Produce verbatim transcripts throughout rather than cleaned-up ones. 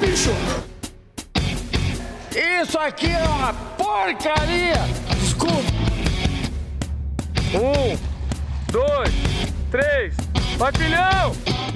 bicho! Isso aqui é uma porcaria! Desculpa! Um, dois, três, vai, filhão!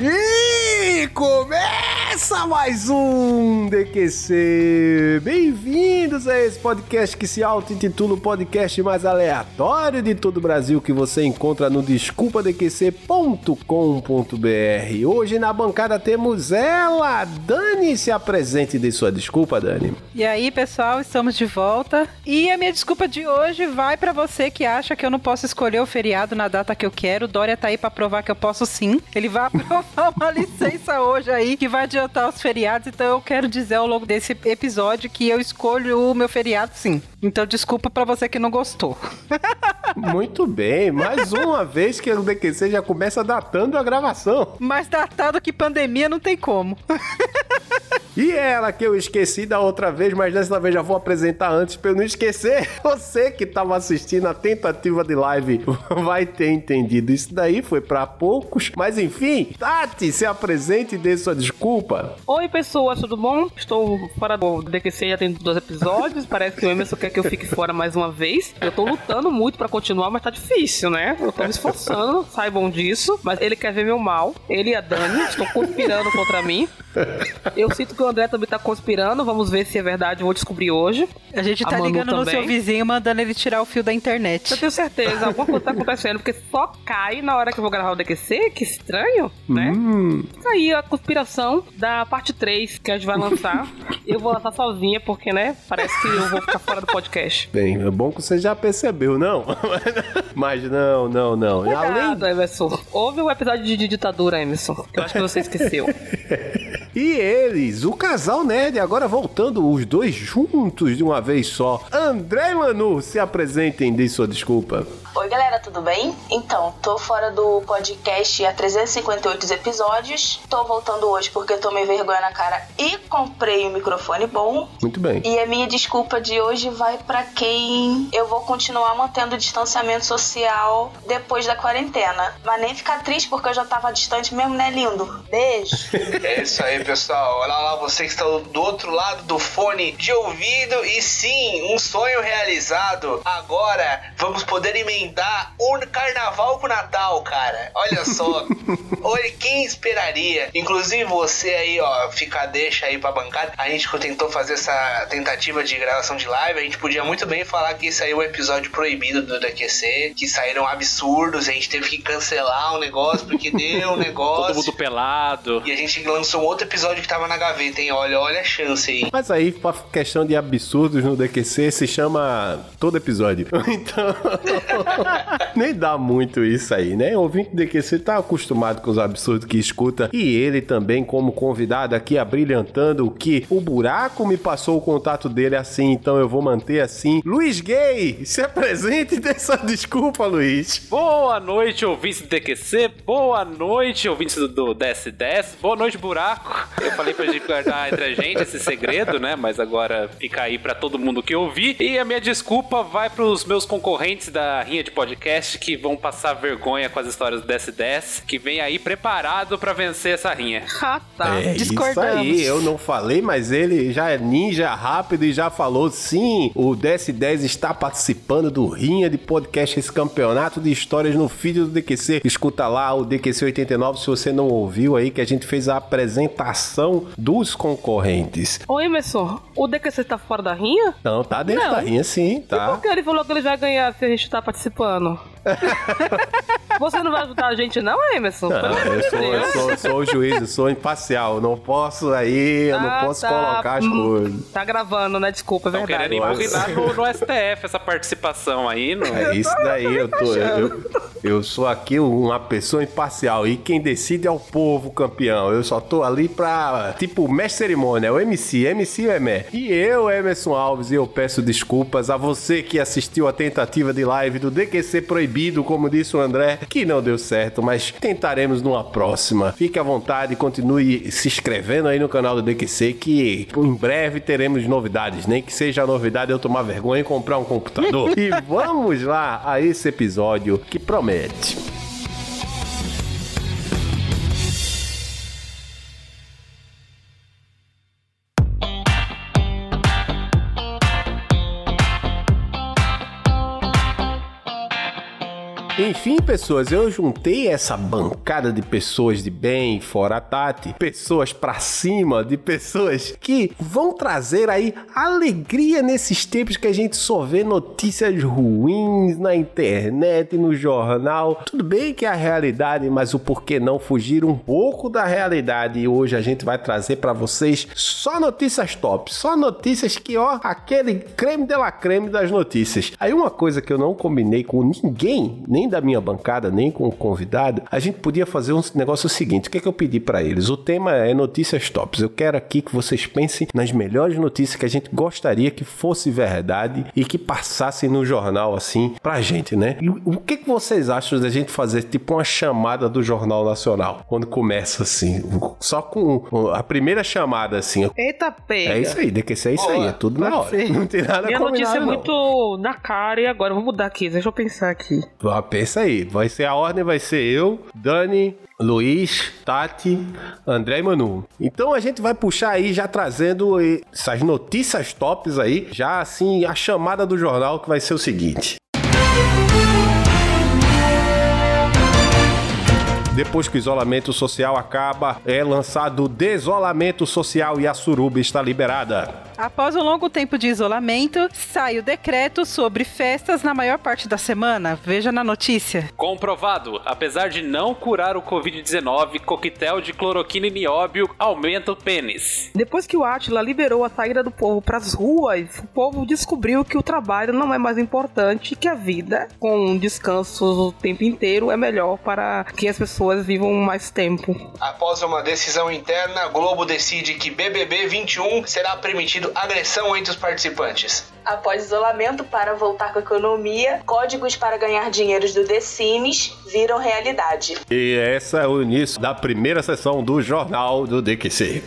E começa mais um D Q C. Bem-vindos a esse podcast que se auto-intitula o podcast mais aleatório de todo o Brasil, que você encontra no desculpa d q c ponto com ponto b r. Hoje na bancada temos ela, Dani. Se apresente de sua desculpa, Dani. E aí, pessoal, estamos de volta. E a minha desculpa de hoje vai pra você que acha que eu não posso escolher o feriado na data que eu quero. O Dória tá aí pra provar que eu posso sim. Ele vai aprovar uma licença hoje aí que vai adiantar os feriados, então eu quero dizer ao longo desse episódio que eu escolho o meu feriado sim. Então desculpa pra você que não gostou. Muito bem, mais uma vez que o D Q C já começa datando a gravação. Mais datado que pandemia não tem como. E ela que eu esqueci da outra vez, mas dessa vez já vou apresentar antes pra eu não esquecer. Você que tava assistindo a tentativa de live vai ter entendido. Isso daí foi pra poucos. Mas enfim, Tati, se apresente e dê sua desculpa. Oi, pessoas, tudo bom? Estou fora do D Q C já tem dois episódios. Parece que o Emerson quer que eu fique fora mais uma vez. Eu tô lutando muito pra continuar, mas tá difícil, né? Eu tô me esforçando, saibam disso. Mas ele quer ver meu mal. Ele e a Dani estão conspirando contra mim. Eu sinto que o André também tá conspirando. Vamos ver se é verdade, eu vou descobrir hoje. A gente tá a ligando no também. seu vizinho, mandando ele tirar o fio da internet. Eu tenho certeza, alguma coisa tá acontecendo, porque só cai na hora que eu vou gravar o D Q C. Que estranho, né? Hum. Fica aí a conspiração da parte três que a gente vai lançar. Eu vou lançar sozinha, porque, né, parece que eu vou ficar fora do podcast. Bem, é bom que você já percebeu, não? Mas não, não, não. Cuidado, Além... Emerson. Houve um episódio de ditadura, Emerson, que eu acho que você esqueceu. E eles, o casal nerd, agora voltando os dois juntos de uma vez só. André e Manu, se apresentem, dê sua desculpa. Oi, galera, tudo bem? Então, tô fora do podcast há trezentos e cinquenta e oito episódios. Tô voltando hoje porque tomei vergonha na cara e comprei um microfone bom. Muito bem. E a minha desculpa de hoje vai pra quem eu vou continuar mantendo o distanciamento social depois da quarentena. Mas nem ficar triste porque eu já tava distante mesmo, né, lindo? Beijo. É isso aí, pessoal. Olha lá, você que está do outro lado do fone de ouvido. E sim, um sonho realizado. Agora vamos poder emendar o carnaval com o Natal, cara. Olha só. Olha, quem esperaria? Inclusive você aí, ó, fica deixa aí pra bancada. A gente tentou fazer essa tentativa de gravação de live. A gente podia muito bem falar que saiu um episódio proibido do D Q C, que saíram absurdos. A gente teve que cancelar o negócio porque deu um negócio. Todo mundo pelado. E a gente lançou um outro episódio que tava na gaveta, hein? Olha, olha a chance aí. Mas aí, pra questão de absurdos no D Q C, se chama todo episódio. Então, nem dá muito isso aí, né? O ouvinte do D Q C tá acostumado com os absurdos que escuta. E ele também, como convidado aqui, abrilhantando o que o buraco me passou o contato dele assim, então eu vou manter assim. Luiz Gay, se apresente e dê sua desculpa, Luiz. Boa noite, ouvintes do D Q C. Boa noite, ouvintes do, do D S dez. Boa noite, buraco. Eu falei pra gente guardar entre a gente esse segredo, né? Mas agora fica aí pra todo mundo que ouvir. E a minha desculpa vai pros meus concorrentes da Rinha de Podcast que vão passar vergonha com as histórias do D S dez, que vem aí preparado pra vencer essa rinha. Ah, tá. É Discordamos. isso aí, eu não falei, mas ele já é ninja rápido e já falou sim, o D S dez está participando do Rinha de Podcast, esse campeonato de histórias no feed do D Q C. Escuta lá o D Q C oitenta e nove se você não ouviu aí, que a gente fez a apresentação dos concorrentes. Ô, Emerson, o D Q C tá fora da rinha? Não, tá dentro Não. da rinha sim, E tá. por que ele falou que ele vai ganhar se a gente tá participando? Você não vai ajudar a gente não, Emerson? Não, eu sou, eu sou, eu sou o juiz, eu sou imparcial, eu não posso aí, eu não Ah, posso tá. colocar as coisas. Tá gravando, né? Desculpa, é Estão verdade. querendo impugnar no, no S T F essa participação aí, não? É isso daí, eu tô. Eu, eu sou aqui uma pessoa imparcial e quem decide é o povo campeão. Eu só tô ali pra, tipo, mestre cerimônia, o M C, M C é M E. E eu, Emerson Alves, e eu peço desculpas a você que assistiu a tentativa de live do D Q C Proibido, como disse o André, que não deu certo, mas tentaremos numa próxima. Fique à vontade, continue se inscrevendo aí no canal do D Q C, que em breve teremos novidades, nem que seja a novidade eu tomar vergonha e comprar um computador. E vamos lá a esse episódio que promete. Enfim, pessoas, eu juntei essa bancada de pessoas de bem, fora a Tati, pessoas pra cima, de pessoas que vão trazer aí alegria nesses tempos que a gente só vê notícias ruins na internet, no jornal. Tudo bem que é a realidade, mas o porquê não fugir um pouco da realidade? E hoje a gente vai trazer pra vocês só notícias top, só notícias que, ó, aquele creme de la creme das notícias. Aí uma coisa que eu não combinei com ninguém, nem da minha bancada, nem com o convidado, a gente podia fazer um negócio seguinte. O que é que eu pedi pra eles? O tema é notícias tops. Eu quero aqui que vocês pensem nas melhores notícias que a gente gostaria que fosse verdade e que passassem no jornal assim pra gente, né? E o que que vocês acham da gente fazer tipo uma chamada do Jornal Nacional? Quando começa assim, só com a primeira chamada assim. Eita, pega. É isso aí, D Q C é isso aí, é tudo na hora. Não tem nada Minha notícia é não. muito na cara e agora, vou mudar aqui, deixa eu pensar aqui. Ah, pensa aí, vai ser a ordem, vai ser eu, Dani, Luiz, Tati, André e Manu. Então a gente vai puxar aí já trazendo essas notícias tops aí, já assim, a chamada do jornal que vai ser o seguinte. Depois que o isolamento social acaba, é lançado o desolamento social e a suruba está liberada. Após um longo tempo de isolamento, sai o decreto sobre festas na maior parte da semana. Veja na notícia. Comprovado. Apesar de não curar o covid dezenove, coquetel de cloroquina e nióbio aumenta o pênis. Depois que o Átila liberou a saída do povo pras ruas, o povo descobriu que o trabalho não é mais importante e que a vida, com descanso o tempo inteiro, é melhor para que as pessoas vivam mais tempo. Após uma decisão interna, a Globo decide que B B B vinte e um será permitido agressão entre os participantes. Após isolamento para voltar com a economia, códigos para ganhar dinheiros do The Sims viram realidade. E essa é o início da primeira sessão do Jornal do D Q C.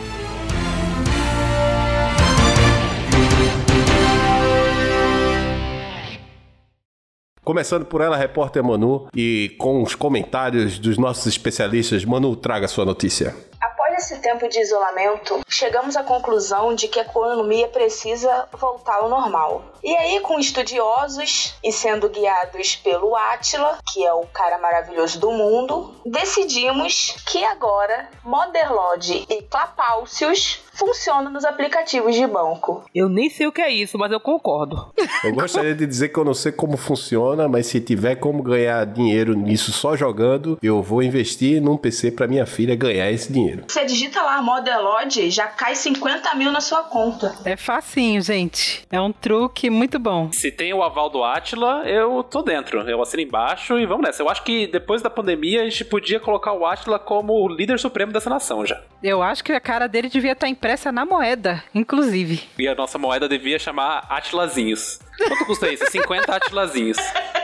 Começando por ela, repórter Manu, e com os comentários dos nossos especialistas. Manu, traga a sua notícia. Após esse tempo de isolamento, chegamos à conclusão de que a economia precisa voltar ao normal. E aí, com estudiosos e sendo guiados pelo Átila, que é o cara maravilhoso do mundo, decidimos que agora Moderlode e Clapaucius funcionam nos aplicativos de banco. Eu nem sei o que é isso, mas eu concordo. Eu gostaria de dizer que eu não sei como funciona, mas se tiver como ganhar dinheiro nisso só jogando, eu vou investir num P C pra minha filha ganhar esse dinheiro. Você digita lá Moderlode, já cai cinquenta mil na sua conta. É facinho, gente. É um truque muito bom. Se tem o aval do Átila, eu tô dentro. Eu assino embaixo e vamos nessa. Eu acho que depois da pandemia a gente podia colocar o Átila como o líder supremo dessa nação já. Eu acho que a cara dele devia estar impressa na moeda, inclusive. E a nossa moeda devia chamar Atilazinhos. Quanto custa isso? cinquenta Atilazinhos.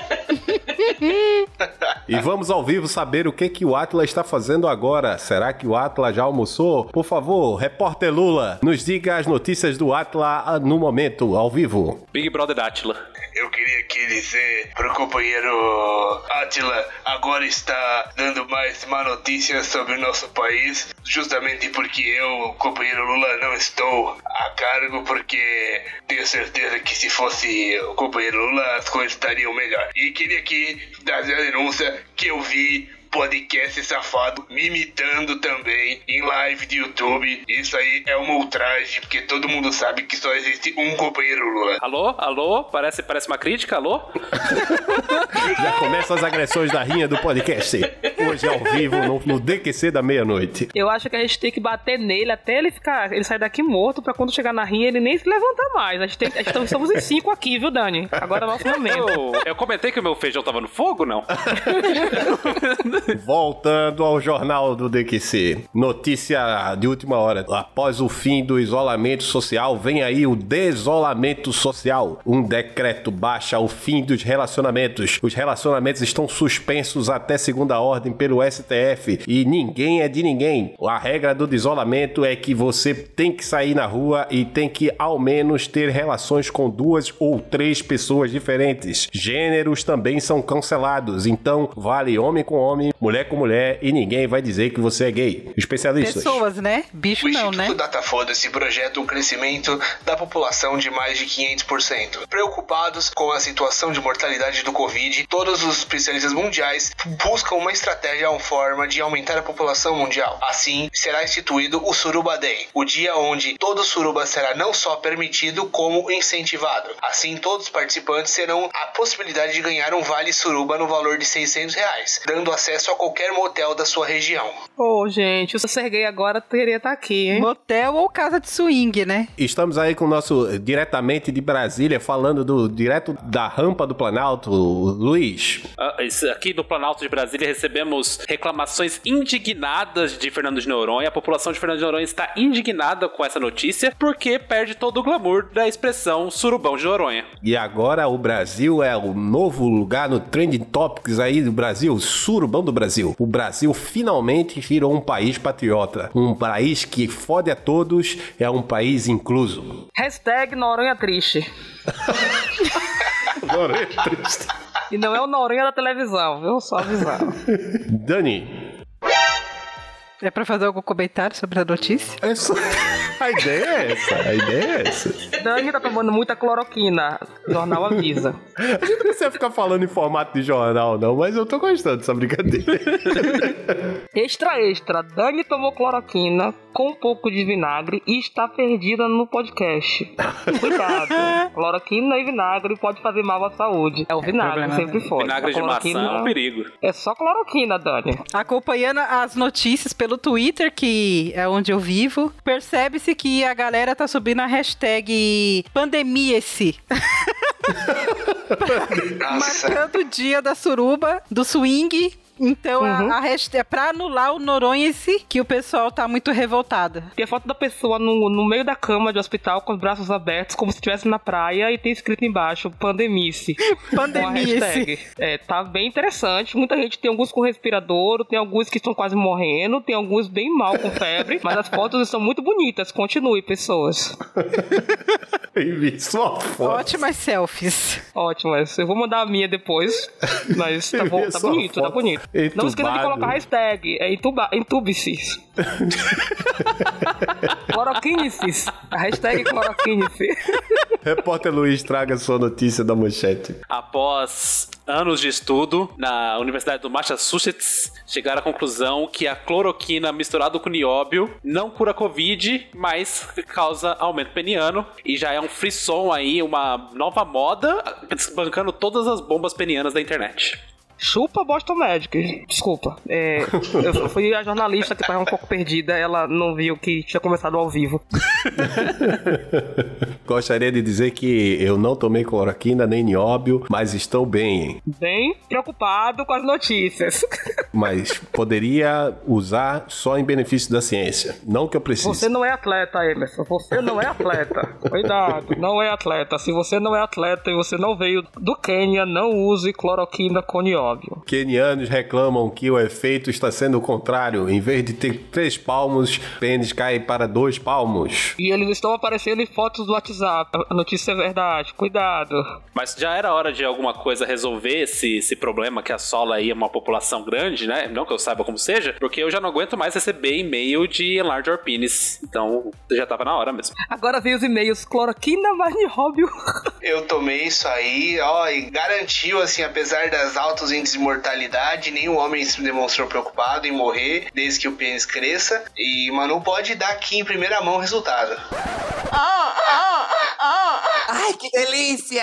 E vamos ao vivo saber o que, que o Átila está fazendo agora. Será que o Átila já almoçou? Por favor, repórter Lula, nos diga as notícias do Átila no momento, ao vivo. Big Brother Átila. Eu queria aqui dizer pro companheiro Átila, agora está dando mais má notícias sobre o nosso país, justamente porque eu, companheiro Lula, não estou a cargo, porque tenho certeza que se fosse o companheiro Lula as coisas estariam melhor. E queria aqui trazer a denúncia que eu vi podcast safado me imitando também em live de YouTube. Isso aí é uma ultraje, porque todo mundo sabe que só existe um companheiro Lula. Alô? Alô? Parece, parece uma crítica? Alô? Já começam as agressões da rinha do podcast. Hoje ao vivo no, no D Q C da meia-noite. Eu acho que a gente tem que bater nele até ele ficar, ele sair daqui morto, pra quando chegar na rinha ele nem se levantar mais. A gente tem, a gente, estamos em cinco aqui, viu, Dani? Agora é o nosso momento. Eu, eu comentei que o meu feijão tava no fogo, não? Voltando ao jornal do D Q C. Notícia de última hora. Após o fim do isolamento social, vem aí o desolamento social. Um decreto baixa o fim dos relacionamentos. Os relacionamentos estão suspensos até segunda ordem pelo pelo S T F e ninguém é de ninguém. A regra do isolamento é que você tem que sair na rua e tem que ao menos ter relações com duas ou três pessoas diferentes. Gêneros também são cancelados, então vale homem com homem, mulher com mulher e ninguém vai dizer que você é gay. Especialistas. Pessoas, né? Bicho o não, né? O Datafoda-se projeta um crescimento da população de mais de quinhentos por cento. Preocupados com a situação de mortalidade do Covid, todos os especialistas mundiais buscam uma estratégia ou forma de aumentar a população mundial. Assim, será instituído o Suruba Day, o dia onde todo suruba será não só permitido, como incentivado. Assim, todos os participantes terão a possibilidade de ganhar um vale suruba no valor de seiscentos reais, dando acesso a qualquer motel da sua região. Ô, oh, gente, o Serguei agora teria estar aqui, hein? Motel ou casa de swing, né? Estamos aí com o nosso, diretamente de Brasília, falando do direto da rampa do Planalto, Luiz. Uh, isso aqui do Planalto de Brasília recebemos reclamações indignadas de Fernando de Noronha. A população de Fernando de Noronha está indignada com essa notícia porque perde todo o glamour da expressão surubão de Noronha. E agora o Brasil é o novo lugar no Trending Topics aí do Brasil, surubão do Brasil. O Brasil finalmente virou um país patriota, um país que fode a todos, é um país incluso. Hashtag Noronha triste. Noronha triste. E não é o Noronha da televisão, viu? Só avisando. Dani. É pra fazer algum comentário sobre a notícia? É só... A ideia é essa, a ideia é essa. Dani tá tomando muita cloroquina, o jornal avisa. A gente não precisa ficar falando em formato de jornal, não, mas eu tô gostando dessa brincadeira. Extra, extra. Dani tomou cloroquina com um pouco de vinagre e está perdida no podcast. Cuidado. Cloroquina e vinagre pode fazer mal à saúde. É o vinagre, é sempre foi. Vinagre de maçã é um perigo. É só cloroquina, Dani. Acompanhando as notícias pelo Twitter, que é onde eu vivo, percebe-se que a galera tá subindo a hashtag pandemia-se. Marcando o dia da suruba, do swing. Então, uhum. a, a hashtag é pra anular o Noronhense, que o pessoal tá muito revoltado. Tem a foto da pessoa no, no meio da cama de hospital, com os braços abertos, como se estivesse na praia, e tem escrito embaixo, pandemice. Pandemice. É, tá bem interessante. Muita gente tem alguns com respirador, tem alguns que estão quase morrendo, tem alguns bem mal com febre, mas as fotos estão muito bonitas. Continue, pessoas. Só foto. Ótimas selfies. Ótimas. Eu vou mandar a minha depois, mas tá, bom, tá bonito, foto. tá bonito. Entubado. Não esqueça de colocar a hashtag, é entuba, entube-se. Cloroquine-se. A hashtag cloroquine-se. Repórter Luiz, traga sua notícia da manchete. Após anos de estudo na Universidade do Massachusetts, chegaram à conclusão que a cloroquina misturada com nióbio não cura Covid, mas causa aumento peniano. E já é um frisson aí, uma nova moda, desbancando todas as bombas penianas da internet. Chupa Boston Magic. Desculpa. É, eu fui a jornalista que estava um pouco perdida. Ela não viu que tinha começado ao vivo. Gostaria de dizer que eu não tomei cloroquina nem nióbio, mas estou bem, hein? Bem preocupado com as notícias. Mas poderia usar só em benefício da ciência. Não que eu precise. Você não é atleta, Emerson. Você não é atleta. Cuidado, não é atleta. Se você não é atleta e você não veio do Quênia, não use cloroquina com nióbio. Quenianos reclamam que o efeito está sendo o contrário. Em vez de ter três palmos, pênis cai para dois palmos. E eles estão aparecendo em fotos do WhatsApp. A notícia é verdade. Cuidado. Mas já era hora de alguma coisa resolver esse, esse problema que assola aí uma população grande, né? Não que eu saiba como seja, porque eu já não aguento mais receber e-mail de enlarge your penis. Então, já tava na hora mesmo. Agora vem os e-mails. Cloroquina, mais nióbio. Eu tomei isso aí, ó, e garantiu, assim, apesar das altas índices de mortalidade, nenhum homem se demonstrou preocupado em morrer desde que o pênis cresça. E Manu pode dar aqui em primeira mão o resultado. Oh, oh, oh. Ai, que delícia!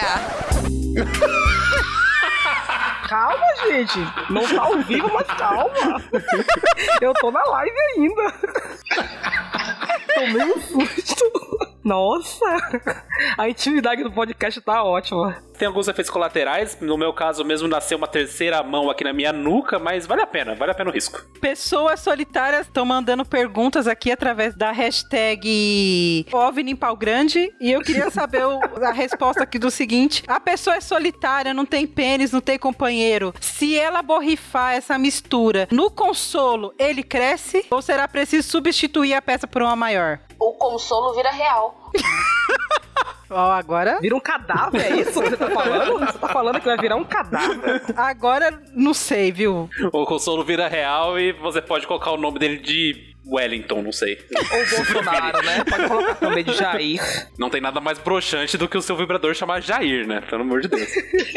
Calma, gente. Não tá ao vivo, mas calma. Eu tô na live ainda. Tomei um susto. Não, Nossa! A intimidade do podcast tá ótima. Tem alguns efeitos colaterais. No meu caso mesmo, nasceu uma terceira mão aqui na minha nuca, mas vale a pena, vale a pena o risco. Pessoas solitárias estão mandando perguntas aqui através da hashtag OVNI em Pau Grande, e eu queria saber o, a resposta aqui do seguinte: a pessoa é solitária, não tem pênis, não tem companheiro. Se ela borrifar essa mistura no consolo, ele cresce? Ou será preciso substituir a peça por uma maior? O consolo vira real. Ó, oh, agora... Vira um cadáver, é isso que você tá falando? Você tá falando que vai virar um cadáver? Agora, não sei, viu? O consolo vira real e você pode colocar o nome dele de Wellington, não sei. Ou Bolsonaro, né? Pode colocar também de Jair. Não tem nada mais broxante do que o seu vibrador chamar Jair, né? Pelo amor de Deus.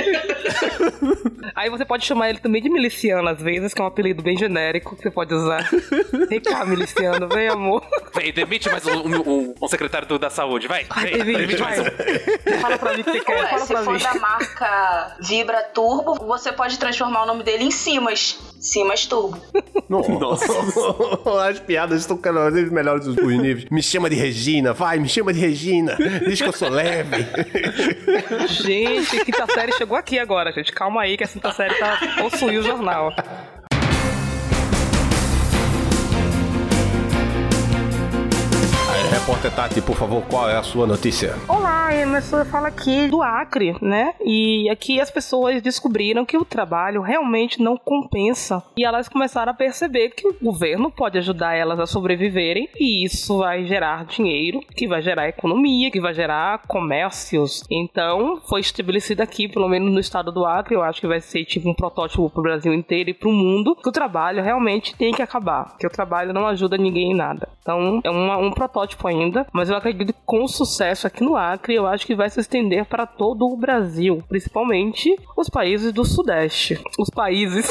Aí você pode chamar ele também de miliciano, às vezes, que é um apelido bem genérico que você pode usar. Vem cá, miliciano, vem, amor. Vem, demite mais um, um, um, um secretário do, da saúde, vai. Ai, vem, demite, demite mais um. Fala pra mim o que você quer, Ué, fala se pra for mim. da marca Vibra Turbo, você pode transformar o nome dele em Simas. Simas Turbo. Nossa. As piadas estão cada vez melhores dos níveis. Me chama de Regina, vai, me chama de Regina. Diz que eu sou leve. Gente, quinta série chegou aqui agora, gente. Calma aí que a quinta série tá possuindo o jornal. Repórter Tati, por favor, qual é a sua notícia? Olá, Emerson, eu falo aqui do Acre, né? E aqui as pessoas descobriram que o trabalho realmente não compensa. E elas começaram a perceber que o governo pode ajudar elas a sobreviverem. E isso vai gerar dinheiro, que vai gerar economia, que vai gerar comércios. Então, foi estabelecido aqui, pelo menos no estado do Acre, eu acho que vai ser tipo um protótipo pro Brasil inteiro e pro mundo, que o trabalho realmente tem que acabar. Que o trabalho não ajuda ninguém em nada. Então, é uma, um protótipo ainda, mas eu acredito que com sucesso aqui no Acre, eu acho que vai se estender para todo o Brasil, principalmente os países do Sudeste. Os países...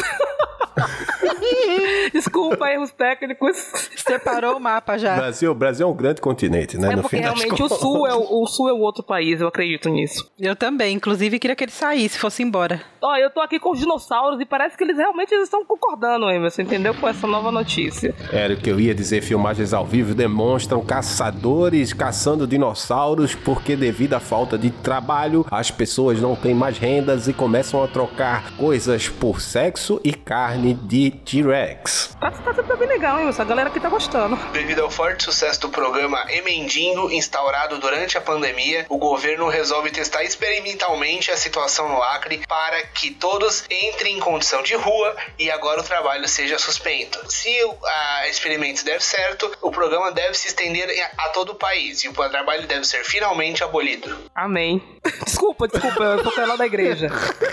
Desculpa, erros técnicos. Separou o mapa já. Brasil, Brasil é um grande continente, né? É no porque fim realmente o sul, é o, o sul é o outro país, eu acredito nisso. Eu também, inclusive queria que ele saísse, fosse embora. Ó, eu tô aqui com os dinossauros e parece que eles realmente estão concordando, Emerson, entendeu? Com essa nova notícia. Era o que eu ia dizer, filmagens ao vivo demonstram caçadores caçando dinossauros porque devido à falta de trabalho, as pessoas não têm mais rendas e começam a trocar coisas por sexo e carne de T-Rex. Tá, tá, tá bem legal, hein? Essa galera aqui tá gostando. Devido ao forte sucesso do programa Emendindo, instaurado durante a pandemia, o governo resolve testar experimentalmente a situação no Acre para que todos entrem em condição de rua e agora o trabalho seja suspenso. Se o a, experimento der certo, o programa deve se estender a todo o país e o trabalho deve ser finalmente abolido. Amém. Desculpa, desculpa, eu tô pela da igreja.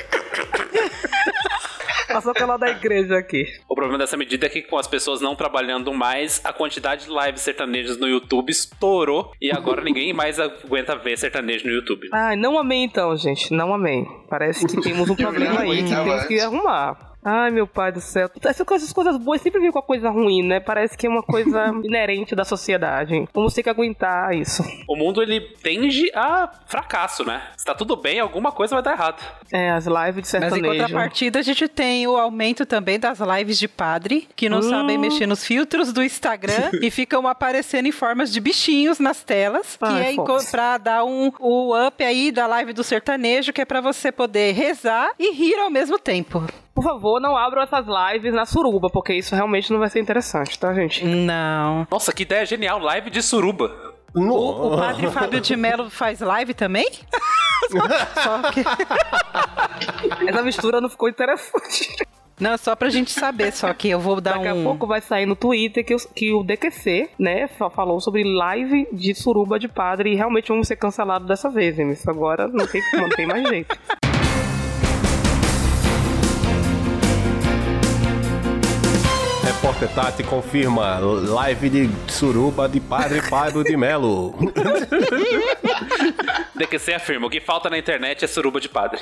Passou pela da igreja aqui. O problema dessa medida é que com as pessoas não trabalhando mais, a quantidade de lives sertanejas no YouTube estourou e agora ninguém mais aguenta ver sertanejo no YouTube. Ai, não amei então, gente. Não amei. Parece que temos um problema aí que temos que arrumar. Ai, meu pai do céu. Essas coisas, coisas boas sempre vêm com a coisa ruim, né? Parece que é uma coisa inerente da sociedade. Vamos ter que aguentar isso. O mundo, ele tende a fracasso, né? Se tá tudo bem, alguma coisa vai dar errado. É, as lives de sertanejo. Mas em contrapartida, a gente tem o aumento também das lives de padre, que não hum. sabem mexer nos filtros do Instagram e ficam aparecendo em formas de bichinhos nas telas, que Ai, é enco- pra dar um o up aí da live do sertanejo, que é pra você poder rezar e rir ao mesmo tempo. Por favor, não abram essas lives na suruba, porque isso realmente não vai ser interessante, tá, gente? Não. Nossa, que ideia genial, live de suruba. O, o padre Fábio de Mello faz live também? Só que... Essa mistura não ficou interessante. Não, só pra gente saber, só que eu vou dar Daqui um... Daqui a pouco vai sair no Twitter que, que o D Q C, né, falou sobre live de suruba de padre e realmente vamos ser cancelados dessa vez, hein? Isso agora não tem, não tem mais jeito. Repórter Tati confirma live de suruba de padre Fábio de Mello. D Q C afirma, o que falta na internet é suruba de padre.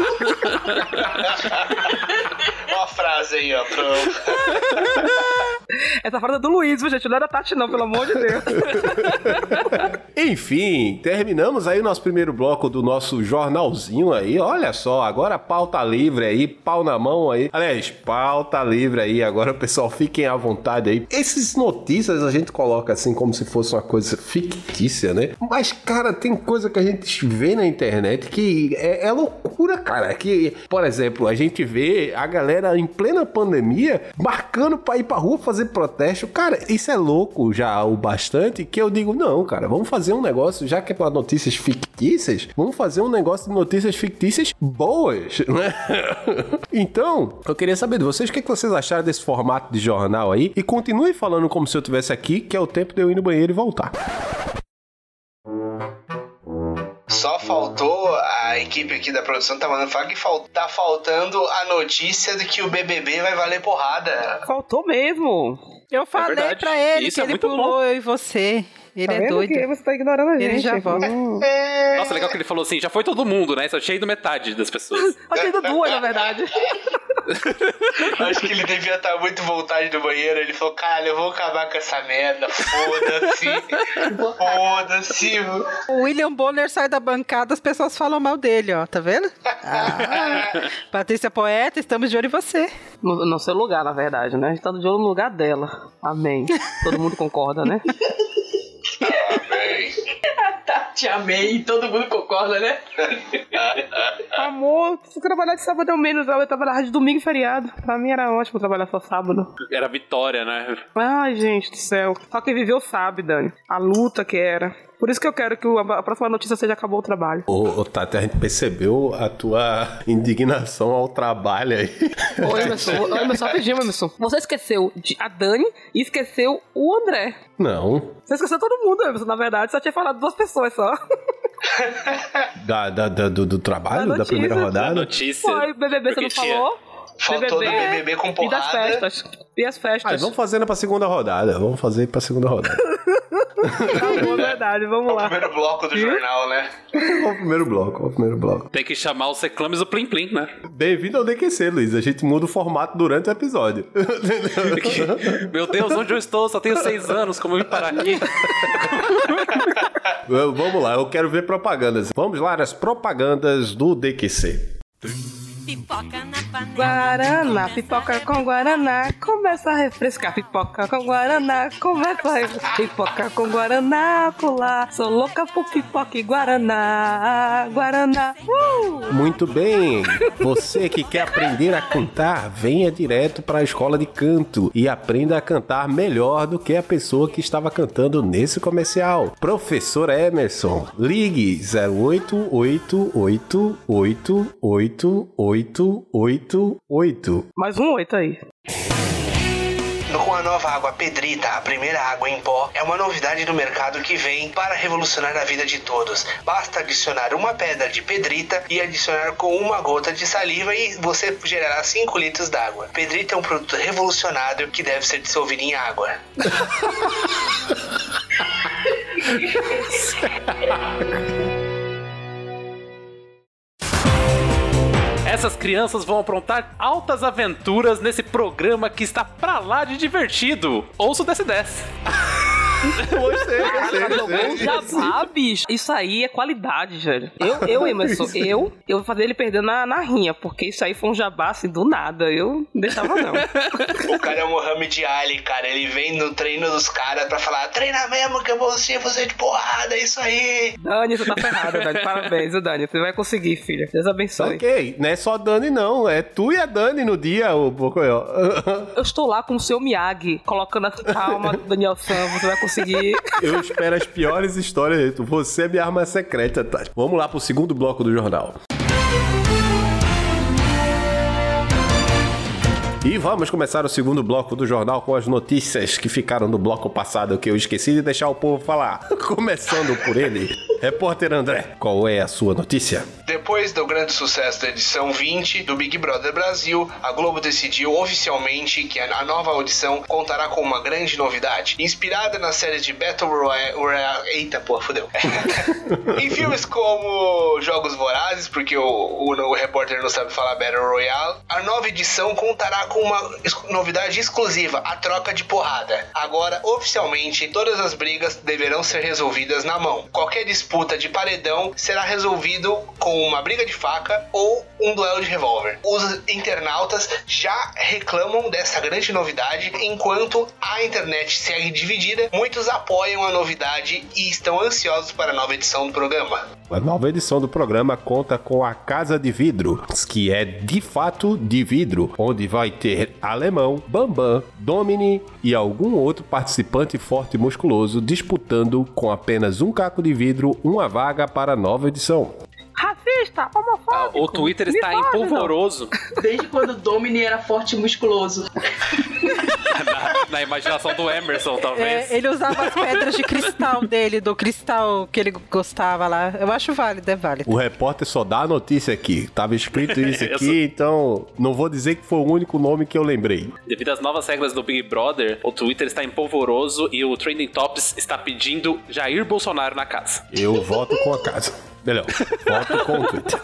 Uma frase aí, ó. Pro... Essa frase é do Luiz, viu, gente? Não é da Tati, não, pelo amor de Deus. Enfim, terminamos aí o nosso primeiro bloco do nosso jornalzinho aí. Olha só, agora pauta livre aí, pau na mão aí. Aliás, pauta livre aí. Agora, pessoal, fiquem à vontade aí. Essas notícias a gente coloca assim como se fosse uma coisa fictícia, né? Mas, cara, tem coisa que a gente vê na internet que é, é loucura, cara. Que, por exemplo, a gente vê a galera em plena pandemia marcando pra ir pra rua fazer protesto. Cara, isso é louco já o bastante que eu digo, não, cara, vamos fazer um negócio, já que é pra notícias fictícias, vamos fazer um negócio de notícias fictícias boas, né? Então, eu queria saber de vocês o que, é que vocês acharam desse formato de jornal aí e continue falando como se eu estivesse aqui, que é o tempo de eu ir no banheiro e voltar. Só faltou, a equipe aqui da produção tá mandando falar que fal- tá faltando a notícia de que o B B B vai valer porrada. Faltou mesmo. Eu falei verdade. pra ele Isso que é ele muito pulou bom. eu e você. Ele Tá é vendo doido. que você tá ignorando a gente. Ele já volta. Hum. Nossa, legal que ele falou assim, já foi todo mundo, né? Só tinha ido metade das pessoas. Tá tendo duas, na verdade. Acho que ele devia estar muito vontade do banheiro. Ele falou, cara, eu vou acabar com essa merda. Foda-se. Foda-se. O William Bonner sai da bancada, as pessoas falam mal dele, ó. Tá vendo? Ah, Patrícia Poeta, estamos de olho em você. No, no seu lugar, na verdade, né? A gente tá de olho no lugar dela. Amém. Todo mundo concorda, né? Amém. Te amei, todo mundo concorda, né? Amor, se trabalhar de sábado é menos, eu trabalhava de domingo e feriado. Pra mim era ótimo trabalhar só sábado. Era vitória, né? Ai, gente do céu. Só quem viveu sabe, Dani. A luta que era. Por isso que eu quero que a próxima notícia seja acabou o trabalho. Ô, ô Tati, a gente percebeu a tua indignação ao trabalho aí. Oi, Emerson. Oi, Emerson, rapidinho, Emerson. Você esqueceu de a Dani e esqueceu o André. Não. Você esqueceu todo mundo, Emerson. Na verdade, só tinha falado duas pessoas só. Da, da, da- do, do trabalho, Da da primeira notícia. rodada? Notícia. Foi, B B B você Porque não tinha- falou? Faltou do B B B com E das porrada. festas. E as festas. Ah, vamos fazendo pra segunda rodada. Vamos fazer pra segunda rodada. Tá bom, é verdade. Vamos O lá. primeiro bloco do jornal, né? Vamos pro primeiro bloco, vamos pro primeiro bloco. Tem que chamar os reclames do Plim Plim, né? Bem-vindo ao D Q C, Luiz. A gente muda o formato durante o episódio. Meu Deus, onde eu estou? Só tenho seis anos, como eu vim parar aqui? Vamos lá, eu quero ver propagandas. Vamos lá nas propagandas do D Q C. Pipoca na panela. Guaraná, pipoca com guaraná, começa a refrescar. Pipoca com guaraná, começa a refrescar. Pipoca com guaraná, pular. Sou louca por pipoca e guaraná. Guaraná, uh! Muito bem. Você que quer aprender a cantar, venha direto para a escola de canto e aprenda a cantar melhor do que a pessoa que estava cantando nesse comercial. Professor Emerson, ligue zero oito oito oito oito oito oito oito oito. Mais um oito aí. Com a nova água Pedrita, a primeira água em pó, é uma novidade no mercado que vem para revolucionar a vida de todos. Basta adicionar uma pedra de Pedrita e adicionar com uma gota de saliva e você gerará cinco litros d'água. Pedrita é um produto revolucionário que deve ser dissolvido em água. Essas crianças vão aprontar altas aventuras nesse programa que está pra lá de divertido. Ouça o D S dez. Gostei, Jogou um jabá, bicho. Isso aí é qualidade, velho. Eu, eu Emerson, eu, eu vou fazer ele perder na, na rinha, porque isso aí foi um jabá assim do nada. Eu não deixava, não. O cara é o Muhammad Ali, cara. Ele vem no treino dos caras pra falar: treina mesmo que eu vou sim fazer de porrada, é isso aí. Dani, você tá ferrado, velho. Parabéns, viu, Dani? Você vai conseguir, filha. Deus abençoe. Ok, não é só Dani não, é tu e a Dani no dia, ô Bocoyó. Eu estou lá com o seu Miyagi, colocando a calma do Daniel San, você vai conseguir. Eu espero as piores histórias. Você é minha arma secreta, tá? Vamos lá pro segundo bloco do jornal. E vamos começar o segundo bloco do jornal com as notícias que ficaram no bloco passado, que eu esqueci de deixar o povo falar. Começando por ele, repórter André, qual é a sua notícia? Depois do grande sucesso da edição vinte do Big Brother Brasil, a Globo decidiu oficialmente que a nova audição contará com uma grande novidade. Inspirada na série de Battle Royale... Eita, porra, fodeu. Em filmes como Jogos Vorazes, porque o, o, o repórter não sabe falar Battle Royale, a nova edição contará com uma novidade exclusiva, a troca de porrada. Agora, oficialmente, todas as brigas deverão ser resolvidas na mão. Qualquer disputa de paredão será resolvido com uma briga de faca ou um duelo de revólver. Os internautas já reclamam dessa grande novidade, enquanto a internet segue dividida, muitos apoiam a novidade e estão ansiosos para a nova edição do programa. A nova edição do programa conta com a Casa de Vidro, que é de fato de vidro, onde vai ter Alemão, Bambam, Domini e algum outro participante forte e musculoso disputando com apenas um caco de vidro uma vaga para a nova edição. Racista, homofóbico. Ah, o Twitter está empolvoroso. Desde quando o Domini era forte e musculoso. na, na imaginação do Emerson, talvez. É, ele usava as pedras de cristal dele, do cristal que ele gostava lá. Eu acho válido, é válido. O repórter só dá a notícia aqui. Tava escrito isso aqui, sou... então não vou dizer que foi o único nome que eu lembrei. Devido às novas regras do Big Brother, o Twitter está empolvoroso e o Trending Topics está pedindo Jair Bolsonaro na casa. Eu voto com a casa. Melhor, voto com o Twitter.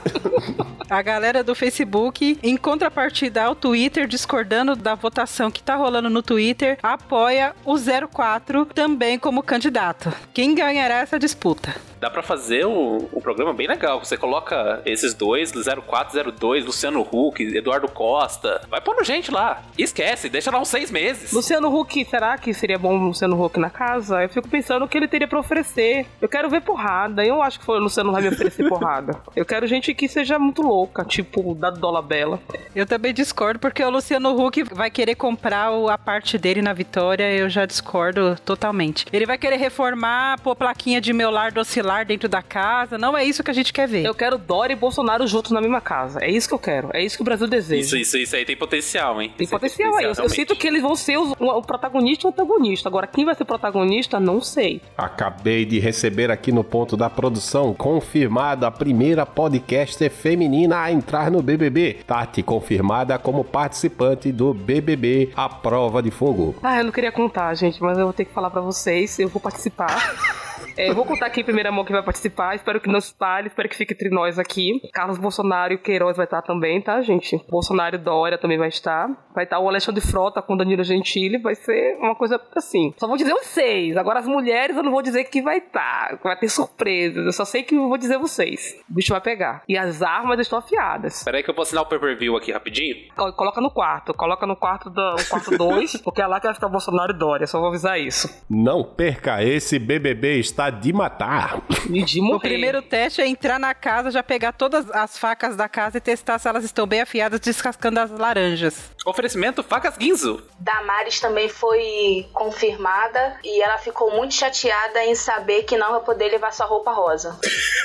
A galera do Facebook, em contrapartida ao Twitter, discordando da votação que tá rolando no Twitter, apoia o zero quatro também como candidato. Quem ganhará essa disputa? Dá pra fazer um, um programa bem legal. Você coloca esses dois, zero quatro, zero dois, Luciano Huck, Eduardo Costa. Vai pondo gente lá. Esquece, deixa lá uns seis meses. Luciano Huck, será que seria bom o Luciano Huck na casa? Eu fico pensando o que ele teria pra oferecer. Eu quero ver porrada. Eu acho que foi o Luciano vai me oferecer porrada. Eu quero gente que seja muito louca, tipo da Dola Bela. Eu também discordo, porque o Luciano Huck vai querer comprar a parte dele na Vitória. Eu já discordo totalmente. Ele vai querer reformar, pôr plaquinha de meu lar docilar dentro da casa. Não é isso que a gente quer ver. Eu quero Dória e Bolsonaro juntos na mesma casa. É isso que eu quero. É isso que o Brasil deseja. Isso, isso, isso aí tem potencial, hein? Tem isso potencial aí. Tem potencial, eu, eu sinto que eles vão ser os, o protagonista e o antagonista. Agora, quem vai ser protagonista, não sei. Acabei de receber aqui no ponto da produção, confirmada a primeira podcaster feminina a entrar no B B B. Tati confirmada como participante do B B B A Prova de Fogo. Ah, eu não queria contar, gente, mas eu vou ter que falar pra vocês. Eu vou participar. É, eu vou contar aqui em primeira mão que vai participar. Espero que não se espalhe, espero que fique entre nós aqui. Carlos Bolsonaro e o Queiroz vai estar também, tá, gente? Bolsonaro e Dória também vai estar. Vai estar o Alexandre Frota com Danilo Gentili. Vai ser uma coisa assim. Só vou dizer vocês. Agora as mulheres eu não vou dizer que vai estar. Vai ter surpresas. Eu só sei que eu vou dizer vocês. O bicho vai pegar. E as armas estão afiadas. Peraí que eu vou assinar o pay-per-view aqui rapidinho. Coloca no quarto. Coloca no quarto do quarto dois, porque é lá que vai ficar Bolsonaro e Dória. Só vou avisar isso. Não perca, esse B B B está de matar. E de morrer. O primeiro teste é entrar na casa, já pegar todas as facas da casa e testar se elas estão bem afiadas, descascando as laranjas. Oferecimento Facas Guinzo. Damares também foi confirmada e ela ficou muito chateada em saber que não vai poder levar sua roupa rosa.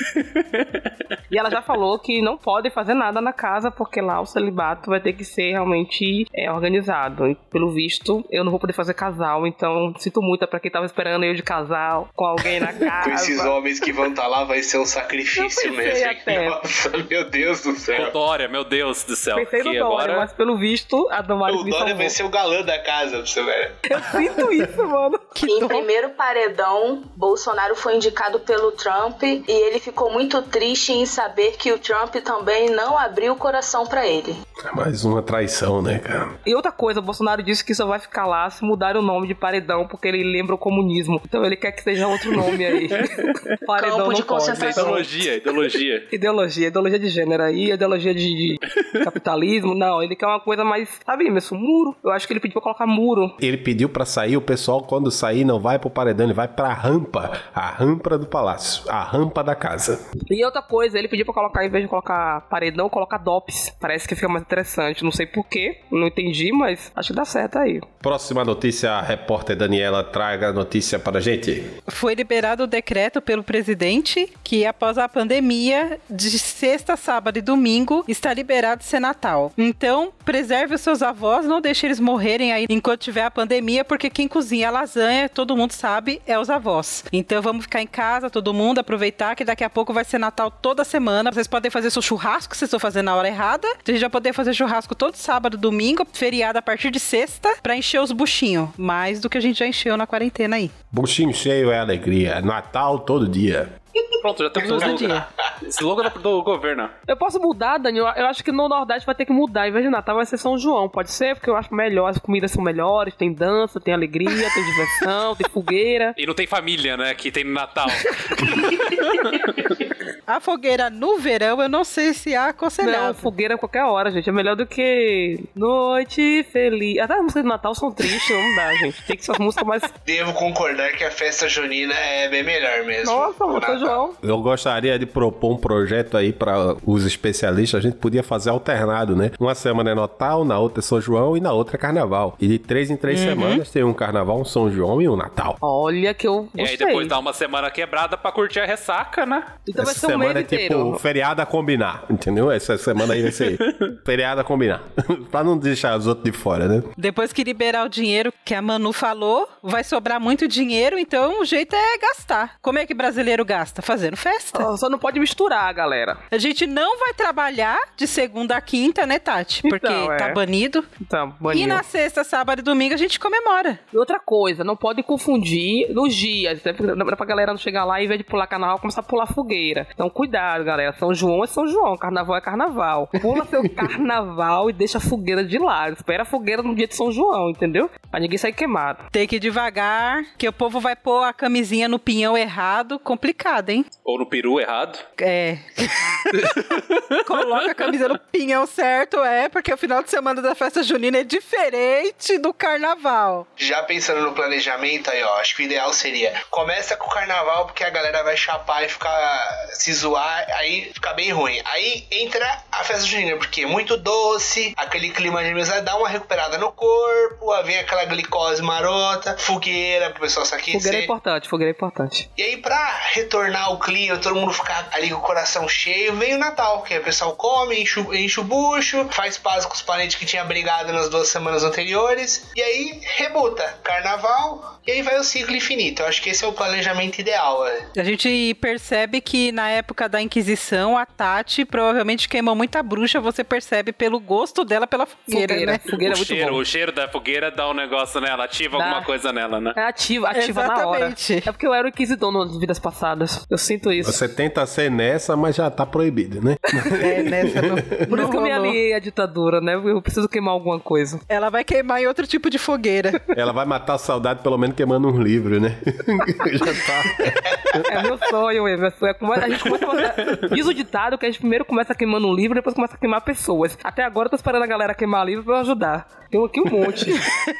E ela já falou que não pode fazer nada na casa, porque lá o celibato vai ter que ser realmente é, organizado. E, pelo visto, eu não vou poder fazer casal, então sinto muito pra quem tava esperando eu de casal com alguém na casa. Com esses homens que vão estar tá lá vai ser um sacrifício mesmo. Até. Nossa, meu Deus do céu. O Dória, meu Deus do céu. Pensei no que Dória, agora... mas pelo visto, a Damares o me Dória salvou. vai ser o galã da casa, você velho. Eu sinto isso, mano. Que em dó. primeiro paredão, Bolsonaro foi indicado pelo Trump e ele ficou muito triste em saber que o Trump também não abriu o coração pra ele. Mais uma traição, né, cara? E outra coisa, o Bolsonaro disse que só vai ficar lá se mudar o nome de paredão, porque ele lembra o comunismo. Então ele quer que seja outro nome aí. Paredão Campo de não pode. concentração. Ideologia, ideologia. Ideologia, ideologia de gênero aí, ideologia de, de capitalismo. Não, ele quer uma coisa mais, sabe, Emerson, muro. Eu acho que ele pediu pra colocar muro. Ele pediu pra sair, o pessoal quando sair não vai pro paredão, ele vai pra rampa, a rampa do palácio, a rampa da casa. E outra coisa, ele pediu pra colocar, em vez de colocar paredão, colocar D O P S. Parece que fica mais interessante, não sei porquê, não entendi, mas acho que dá certo aí. Próxima notícia, a repórter Daniela traga a notícia para a gente. Foi liberado o decreto pelo presidente que após a pandemia, de sexta, sábado e domingo, está liberado ser Natal. Então, preserve os seus avós, não deixe eles morrerem aí enquanto tiver a pandemia, porque quem cozinha a lasanha, todo mundo sabe, é os avós. Então, vamos ficar em casa, todo mundo, aproveitar que daqui a pouco vai ser Natal toda semana. semana. Vocês podem fazer seu churrasco, vocês estão fazendo na hora errada. A gente vai poder fazer churrasco todo sábado, domingo, feriado a partir de sexta, pra encher os buchinhos. Mais do que a gente já encheu na quarentena aí. Buchinho cheio é alegria. Natal todo dia. Pronto, já temos o slogan. Slogan do, do governo. Eu posso mudar, Daniel? Eu acho que no Nordeste vai ter que mudar. Em vez de Natal vai ser São João. Pode ser? Porque eu acho melhor. As comidas são melhores. Tem dança, tem alegria, tem diversão, tem fogueira. E não tem família, né? Que tem no Natal. A fogueira no verão, eu não sei se há aconselhado. Não, fogueira a qualquer hora, gente. É melhor do que Noite Feliz. Até as músicas do Natal são tristes, não dá, gente. Tem que ser as músicas mais... Devo concordar que a festa junina é bem melhor mesmo. Nossa, mano, São João. Eu gostaria de propor um projeto aí para os especialistas. A gente podia fazer alternado, né? Uma semana é Natal, na outra é São João e na outra é Carnaval. E de três em três Uhum. semanas tem um Carnaval, um São João e um Natal. Olha que eu E aí gostei. depois dá uma semana quebrada pra curtir a ressaca, né? Então vai Essa ser um mês semana é inteiro. tipo feriado a combinar, entendeu? Essa semana aí vai ser feriado a combinar. Pra não deixar os outros de fora, né? Depois que liberar o dinheiro que a Manu falou, vai sobrar muito dinheiro, então o jeito é gastar. Como é que brasileiro gasta? Fazendo festa. Ó, Só não pode misturar, galera. A gente não vai trabalhar de segunda a quinta, né, Tati? Porque Então, é. tá banido. Então, E baniu. na sexta, sábado e domingo a gente comemora. E outra coisa, não pode confundir nos dias. Né? Pra pra galera não chegar lá e, em vez de pular carnaval, começar a pular fogueira. Então, cuidado, galera. São João é São João, carnaval é carnaval. Pula seu carnaval e deixa a fogueira de lado. Espera a fogueira no dia de São João, entendeu? Pra ninguém sair queimado. Tem que ir devagar, que o povo vai pôr a camisinha no pinhão errado. Complicado, hein? Ou no peru errado. É. Coloca a camisa no pinhão certo, é, porque o final de semana da festa junina é diferente do carnaval. Já pensando no planejamento aí, ó, acho que o ideal seria começa com o carnaval, porque a galera vai chapar e ficar se zoar, aí fica bem ruim. Aí entra a festa junina, porque é muito doce, aquele clima de mesa dá uma recuperada no corpo, aí vem aquela glicose marota, fogueira pro pessoal se aquecer. Fogueira é importante, fogueira é importante. E aí, pra retornar o clima, todo mundo ficar ali com o coração cheio, vem o Natal, que aí o pessoal come, enche, o- enche o bucho, faz paz com os parentes que tinha brigado nas duas semanas anteriores, e aí rebuta Carnaval, e aí vai o ciclo infinito. Eu acho que esse é o planejamento ideal. Né? A gente percebe que na época da Inquisição, a Tati provavelmente queimou muita bruxa, você percebe pelo gosto dela pela fogueira, Fogueira, né? fogueira é o, muito cheiro, bom. o cheiro da fogueira dá um negócio nela, ativa Dá. alguma coisa nela, né? É ativa, ativa na hora. Exatamente. É porque eu era o inquisidor nas vidas passadas. Eu sinto isso. Você tenta ser nessa, mas já tá proibido, né? É, nessa não, Por isso não que eu me rolou. aliei à ditadura, né? Eu preciso queimar alguma coisa. Ela vai queimar em outro tipo de fogueira. Ela vai matar a saudade pelo menos queimando uns livros, né? Já tá. É meu sonho, Emerson. É como a gente começa a... Diz o ditado que a gente primeiro começa queimando um livro, depois começa a queimar pessoas. Até agora eu tô esperando a galera queimar livro pra eu ajudar. Tem aqui um monte.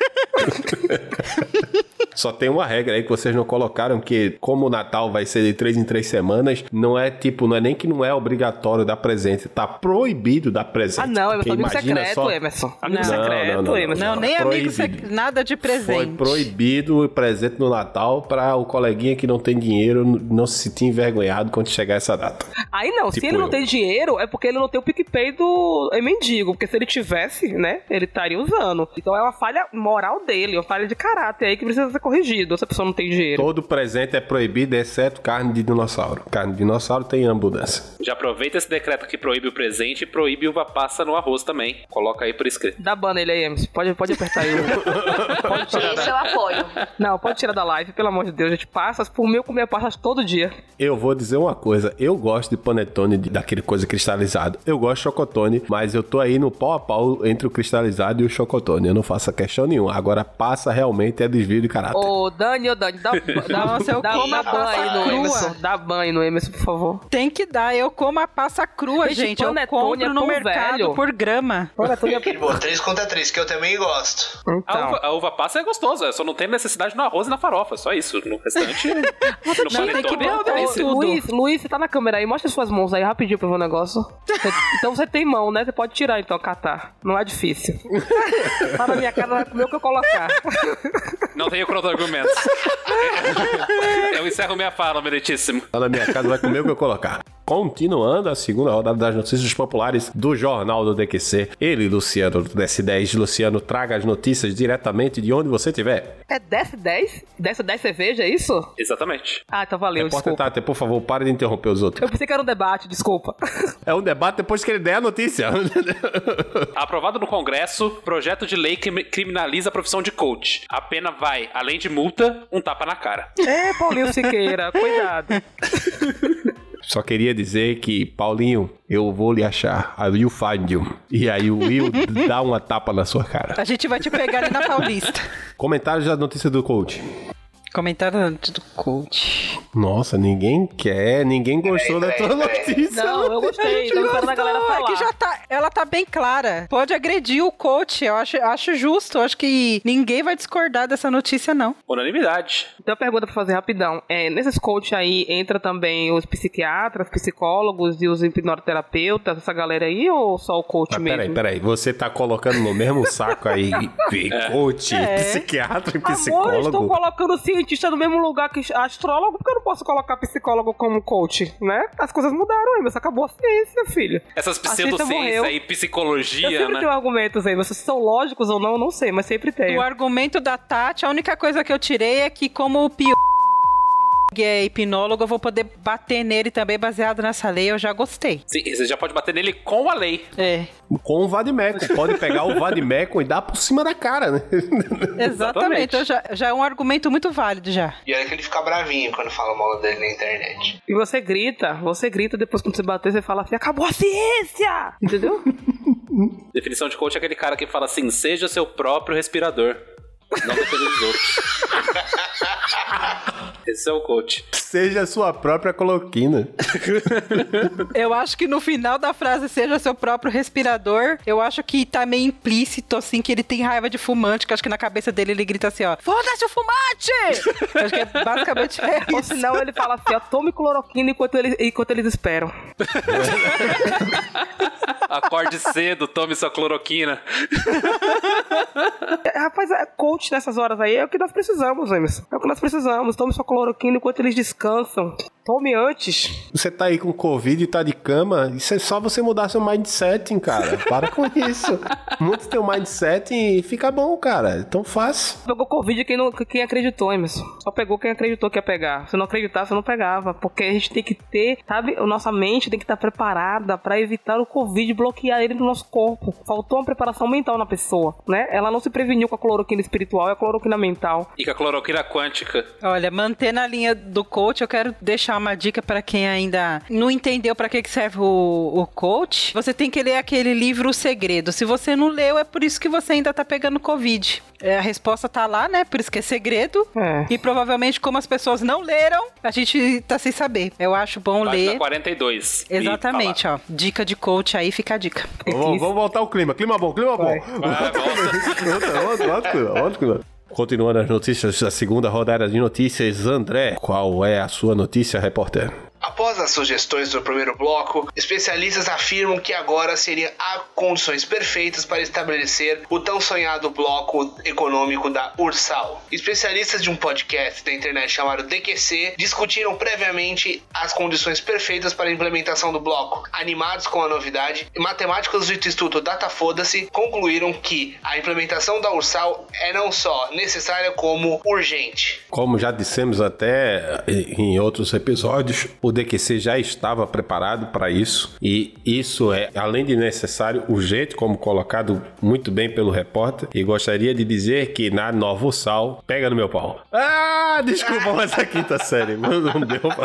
Só tem uma regra aí que vocês não colocaram, que como o Natal vai ser de três em três semanas, não é tipo, não é nem que não é obrigatório dar presente, tá proibido dar presente. Ah, não, Emerson. Porque Amigo imagina secreto, só- Emerson. Amigo Não, secreto, não, não, Emerson. Não, nem amigo, proibido. sec- nada de presente. Foi proibido o presente no Natal pra o coleguinha que não tem dinheiro não se sentir envergonhado quando chegar essa data. Aí não, se Tipo ele não eu. tem dinheiro, é porque ele não tem o PicPay do é mendigo. Porque se ele tivesse, né, ele estaria usando. Então é uma falha moral dele, uma falha de caráter aí que precisa ser corrigido. Essa pessoa não tem dinheiro. Todo presente é proibido, exceto carne de dinossauro. Carne de dinossauro tem abundância. Já aproveita esse decreto que proíbe o presente e proíbe uva passa no arroz também. Coloca aí por escrito. Dá bana ele aí, Emerson. Pode, pode apertar aí. Pode tirar Esse da... eu apoio. Não, pode tirar da live, pelo amor de Deus. A gente passa, por mim eu comia passas todo dia. Eu vou dizer uma coisa, eu gosto de panetone, de- daquele coisa cristalizado. Eu gosto de chocotone, mas eu tô aí no pau a pau entre o cristalizado e o chocotone. Eu não faço questão nenhuma. Agora passa realmente é desvio de caráter. Ô, Dani, ô Dani, dá, dá, Nossa, eu dá, como dá a passa banho no crua. Emerson. Dá banho no Emerson, por favor. Tem que dar, eu como a passa crua, Gente, gente. Eu panetone compro é no tão mercado velho. por grama. Aquele bom, três contra três, que eu também gosto. A, Então. uva, a uva passa é gostosa, só não tem necessidade no arroz e na farofa, só isso. No restante, no Não, tem que panetone é uma botar delícia. tudo. Luiz, Luiz, você tá na câmera aí, mostra suas mãos aí rapidinho pra ver o negócio. Você- então você tem mão, né? Você pode tirar então, catar. Não é difícil. Tá na minha cara, vai comer o que eu colocar. Não tenho contra-argumentos. Eu encerro minha fala, meritíssimo. Tá na minha casa, vai comer o que eu colocar. Continuando a segunda rodada das notícias populares do Jornal do D Q C. Ele, Luciano, do D S dez. Luciano, traga as notícias diretamente de onde você estiver. É D S dez? D S dez cerveja, é isso? Exatamente. Ah, então valeu, Repórter desculpa. Tati, por favor, pare de interromper os outros. Eu pensei que era um debate, desculpa. É um debate depois que ele der a notícia. Aprovado no Congresso, projeto de lei que criminaliza a profissão de coach. A pena vai, além de multa, um tapa na cara. É, Paulinho Siqueira, cuidado. Só queria dizer que, Paulinho, eu vou lhe achar. I will find you. E aí o Will dá uma tapa na sua cara. A gente vai te pegar ali na Paulista. Comentários da notícia do coach. Comentário do coach. Nossa, ninguém quer, ninguém gostou da tua notícia. Não, eu gostei. Tô esperando a galera falar. É que já tá, ela tá bem clara. Pode agredir o coach, eu acho, acho justo. Eu acho que ninguém vai discordar dessa notícia, não. Unanimidade. Então, pergunta pra fazer rapidão. É, nesses coaches aí, entra também os psiquiatras, psicólogos e os hipnoterapeutas, essa galera aí, ou só o coach Mas mesmo? peraí, peraí. Você tá colocando no mesmo saco aí coach, É. psiquiatra e Amor, psicólogo? estou colocando cientista no mesmo lugar que astrólogo, porque eu não posso colocar psicólogo como coach, né? As coisas mudaram aí, mas acabou a ciência, filho. Essas A ciência pseudociências morreu. aí, psicologia, Eu sempre né? tenho argumentos aí, mas se são lógicos ou não, eu não sei, mas sempre tenho. O argumento da Tati, a única coisa que eu tirei é que como o Pio é hipnólogo, eu vou poder bater nele também baseado nessa lei, eu já gostei. Sim, você já pode bater nele com a lei. É. Com o Vadimeco. Pode pegar o Vadimeco e dar por cima da cara, né? Exatamente, então já, já é um argumento muito válido já. E olha que ele fica bravinho quando fala mal dele na internet. E você grita, você grita depois quando você bater, você fala assim, acabou a ciência! Entendeu? Definição de coach é aquele cara que fala assim, seja seu próprio respirador. Não dependa dos outros. Esse é o coach. Seja a sua própria cloroquina. Eu acho que no final da frase, seja seu próprio respirador, eu acho que tá meio implícito, assim, que ele tem raiva de fumante, que eu acho que na cabeça dele ele grita assim, ó, foda-se o fumante! Eu acho que é basicamente é Ou isso. senão ele fala assim, ó, tome cloroquina enquanto eles, enquanto eles esperam. Acorde cedo, tome sua cloroquina. É, rapaz, é, coach nessas horas aí é o que nós precisamos, Emerson. É o que nós precisamos. Tome sua cloroquina enquanto eles descansam. Tome antes. Você tá aí com Covid e tá de cama, isso é só você mudar seu mindset, cara. Para com isso. Muda teu mindset e fica bom, cara. Tão fácil. Pegou Covid quem, não, quem acreditou, Emerson. Só pegou quem acreditou que ia pegar. Se não acreditar, você não pegava. Porque a gente tem que ter, sabe? A nossa mente tem que estar preparada pra evitar o Covid bloquear ele no nosso corpo. Faltou uma preparação mental na pessoa, né? Ela não se preveniu com a cloroquina espiritual e a cloroquina mental. E com a cloroquina quântica. Olha, manter na linha do coach, eu quero deixar uma dica para quem ainda não entendeu para que que serve o, o coach. Você tem que ler aquele livro O Segredo. Se você não leu, é por isso que você ainda tá pegando Covid. É, a resposta tá lá, né? Por isso que é segredo. É. E provavelmente, como as pessoas não leram, a gente tá sem saber. Eu acho bom Página ler. quarenta e dois. Exatamente, ó. Dica de coach aí, fica a dica. Vamos, vamos voltar ao clima. Clima bom, clima bom. Vai, volta. Volta, volta, volta, clima, volta, clima. Continuando as notícias da segunda rodada de notícias, André, qual é a sua notícia, repórter? Após as sugestões do primeiro bloco, especialistas afirmam que agora seria há condições perfeitas para estabelecer o tão sonhado bloco econômico da Ursal. Especialistas de um podcast da internet chamado D Q C discutiram previamente as condições perfeitas para a implementação do bloco. Animados com a novidade, matemáticos do Instituto Datafoda-se concluíram que a implementação da Ursal é não só necessária como urgente. Como já dissemos até em outros episódios, o D Q C já estava preparado para isso, e isso é, além de necessário, urgente, como colocado muito bem pelo repórter, e gostaria de dizer que na nova Ursal, pega no meu pau. Ah, desculpa, mas a quinta série, não deu pra,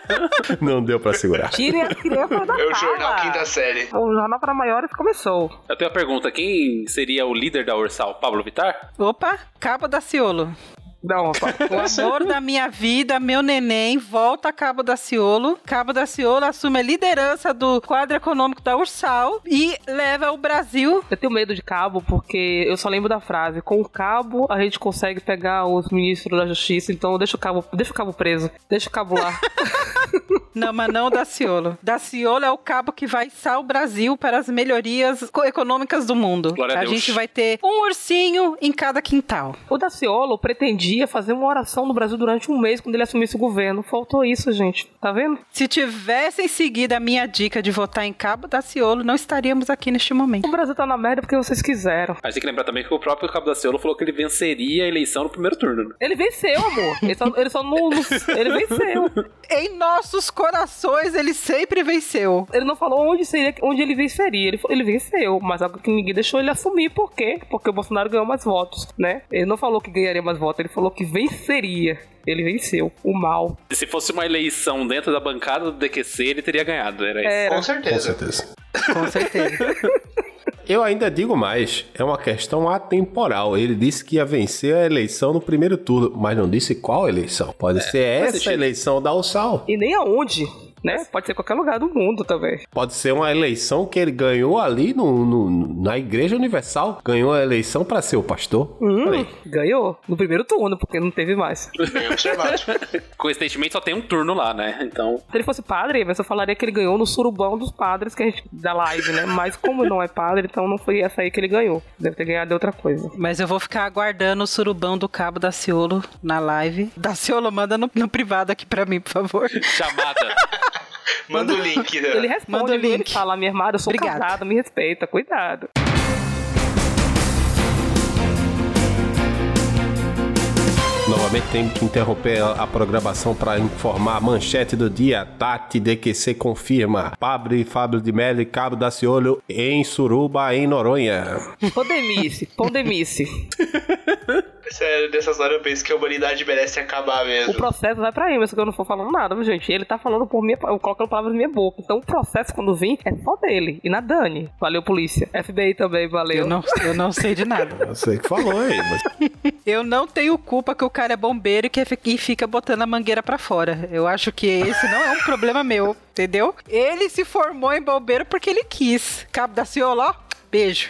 não deu pra segurar. Tirem as crianças da É o sala. jornal quinta série. O jornal para maiores começou. Eu tenho uma pergunta, quem seria o líder da Ursal? Pablo Vittar? Opa, Cabo Daciolo. Não, rapaz. O amor da minha vida, meu neném, volta a Cabo Daciolo. Cabo Daciolo assume a liderança do quadro econômico da Ursal e leva o Brasil. Eu tenho medo de cabo porque eu só lembro da frase: com o cabo a gente consegue pegar os ministros da justiça, então deixa o cabo, deixa o cabo preso, deixa o cabo lá. Não, mas não o Daciolo. Daciolo é o cabo que vai içar o Brasil para as melhorias econômicas do mundo. Glória a A Deus. gente vai ter um ursinho em cada quintal. O Daciolo pretendia fazer uma oração no Brasil durante um mês quando ele assumisse o governo. Faltou isso, gente. Tá vendo? Se tivessem seguido a minha dica de votar em Cabo Daciolo, não estaríamos aqui neste momento. O Brasil tá na merda porque vocês quiseram. A gente tem que lembrar também que o próprio Cabo Daciolo falou que ele venceria a eleição no primeiro turno. Né? Ele venceu, amor. Ele só, ele só não... Ele venceu. Em nossos corações, ele sempre venceu. Ele não falou onde, seria, onde ele venceria. Ele, ele venceu, mas algo que ninguém deixou ele assumir. Por quê? Porque o Bolsonaro ganhou mais votos, né? Ele não falou que ganharia mais votos, ele falou que venceria. Ele venceu o mal. Se fosse uma eleição dentro da bancada do D Q C, ele teria ganhado, era isso. Era. Com certeza. Com certeza. Com certeza. Eu ainda digo mais, é uma questão atemporal. Ele disse que ia vencer a eleição no primeiro turno, mas não disse qual eleição. Pode ser essa sentido. eleição da U S A L. E nem aonde, né? Pode ser qualquer lugar do mundo também. Pode ser uma eleição que ele ganhou ali no, no- na Igreja Universal. Ganhou a eleição para ser o pastor. Hum, Olha aí. ganhou no primeiro turno, porque não teve mais. Bem observado. Coincidentemente só tem um turno lá, né? Então, Se ele fosse padre, mas eu falaria que ele ganhou no surubão dos padres que a gente da live, né? Mas como não é padre, então não foi essa aí que ele ganhou. Deve ter ganhado outra coisa. Mas eu vou ficar aguardando o surubão do Cabo Daciolo na live. Daciolo, manda no, no privado aqui pra mim, por favor. chamada. Manda o link. Né? Ele responde, Manda o ele link. fala, minha irmã, eu sou Obrigada. casada, me respeita, cuidado. Novamente tem que interromper a, a programação para informar a manchete do dia. Tati D Q C confirma. Pablo e Fábio de Mello e Cabo Daciolo em Suruba, em Noronha. Pandemice, pandemice. Sério, dessas horas eu penso que a humanidade merece acabar mesmo. O processo vai pra ele, se eu não for falando nada, viu, gente? Ele tá falando por minha, colocando palavras na minha boca. Então o processo, quando vir, é só dele. E na Dani. Valeu, polícia. F B I também, valeu. Eu não, eu não sei de nada. Você que falou aí, mas... Eu não tenho culpa que o cara é bombeiro e, que, e fica botando a mangueira pra fora. Eu acho que esse não é um problema meu, entendeu? Ele se formou em bombeiro porque ele quis. Cabo Daciolo, ó, beijo.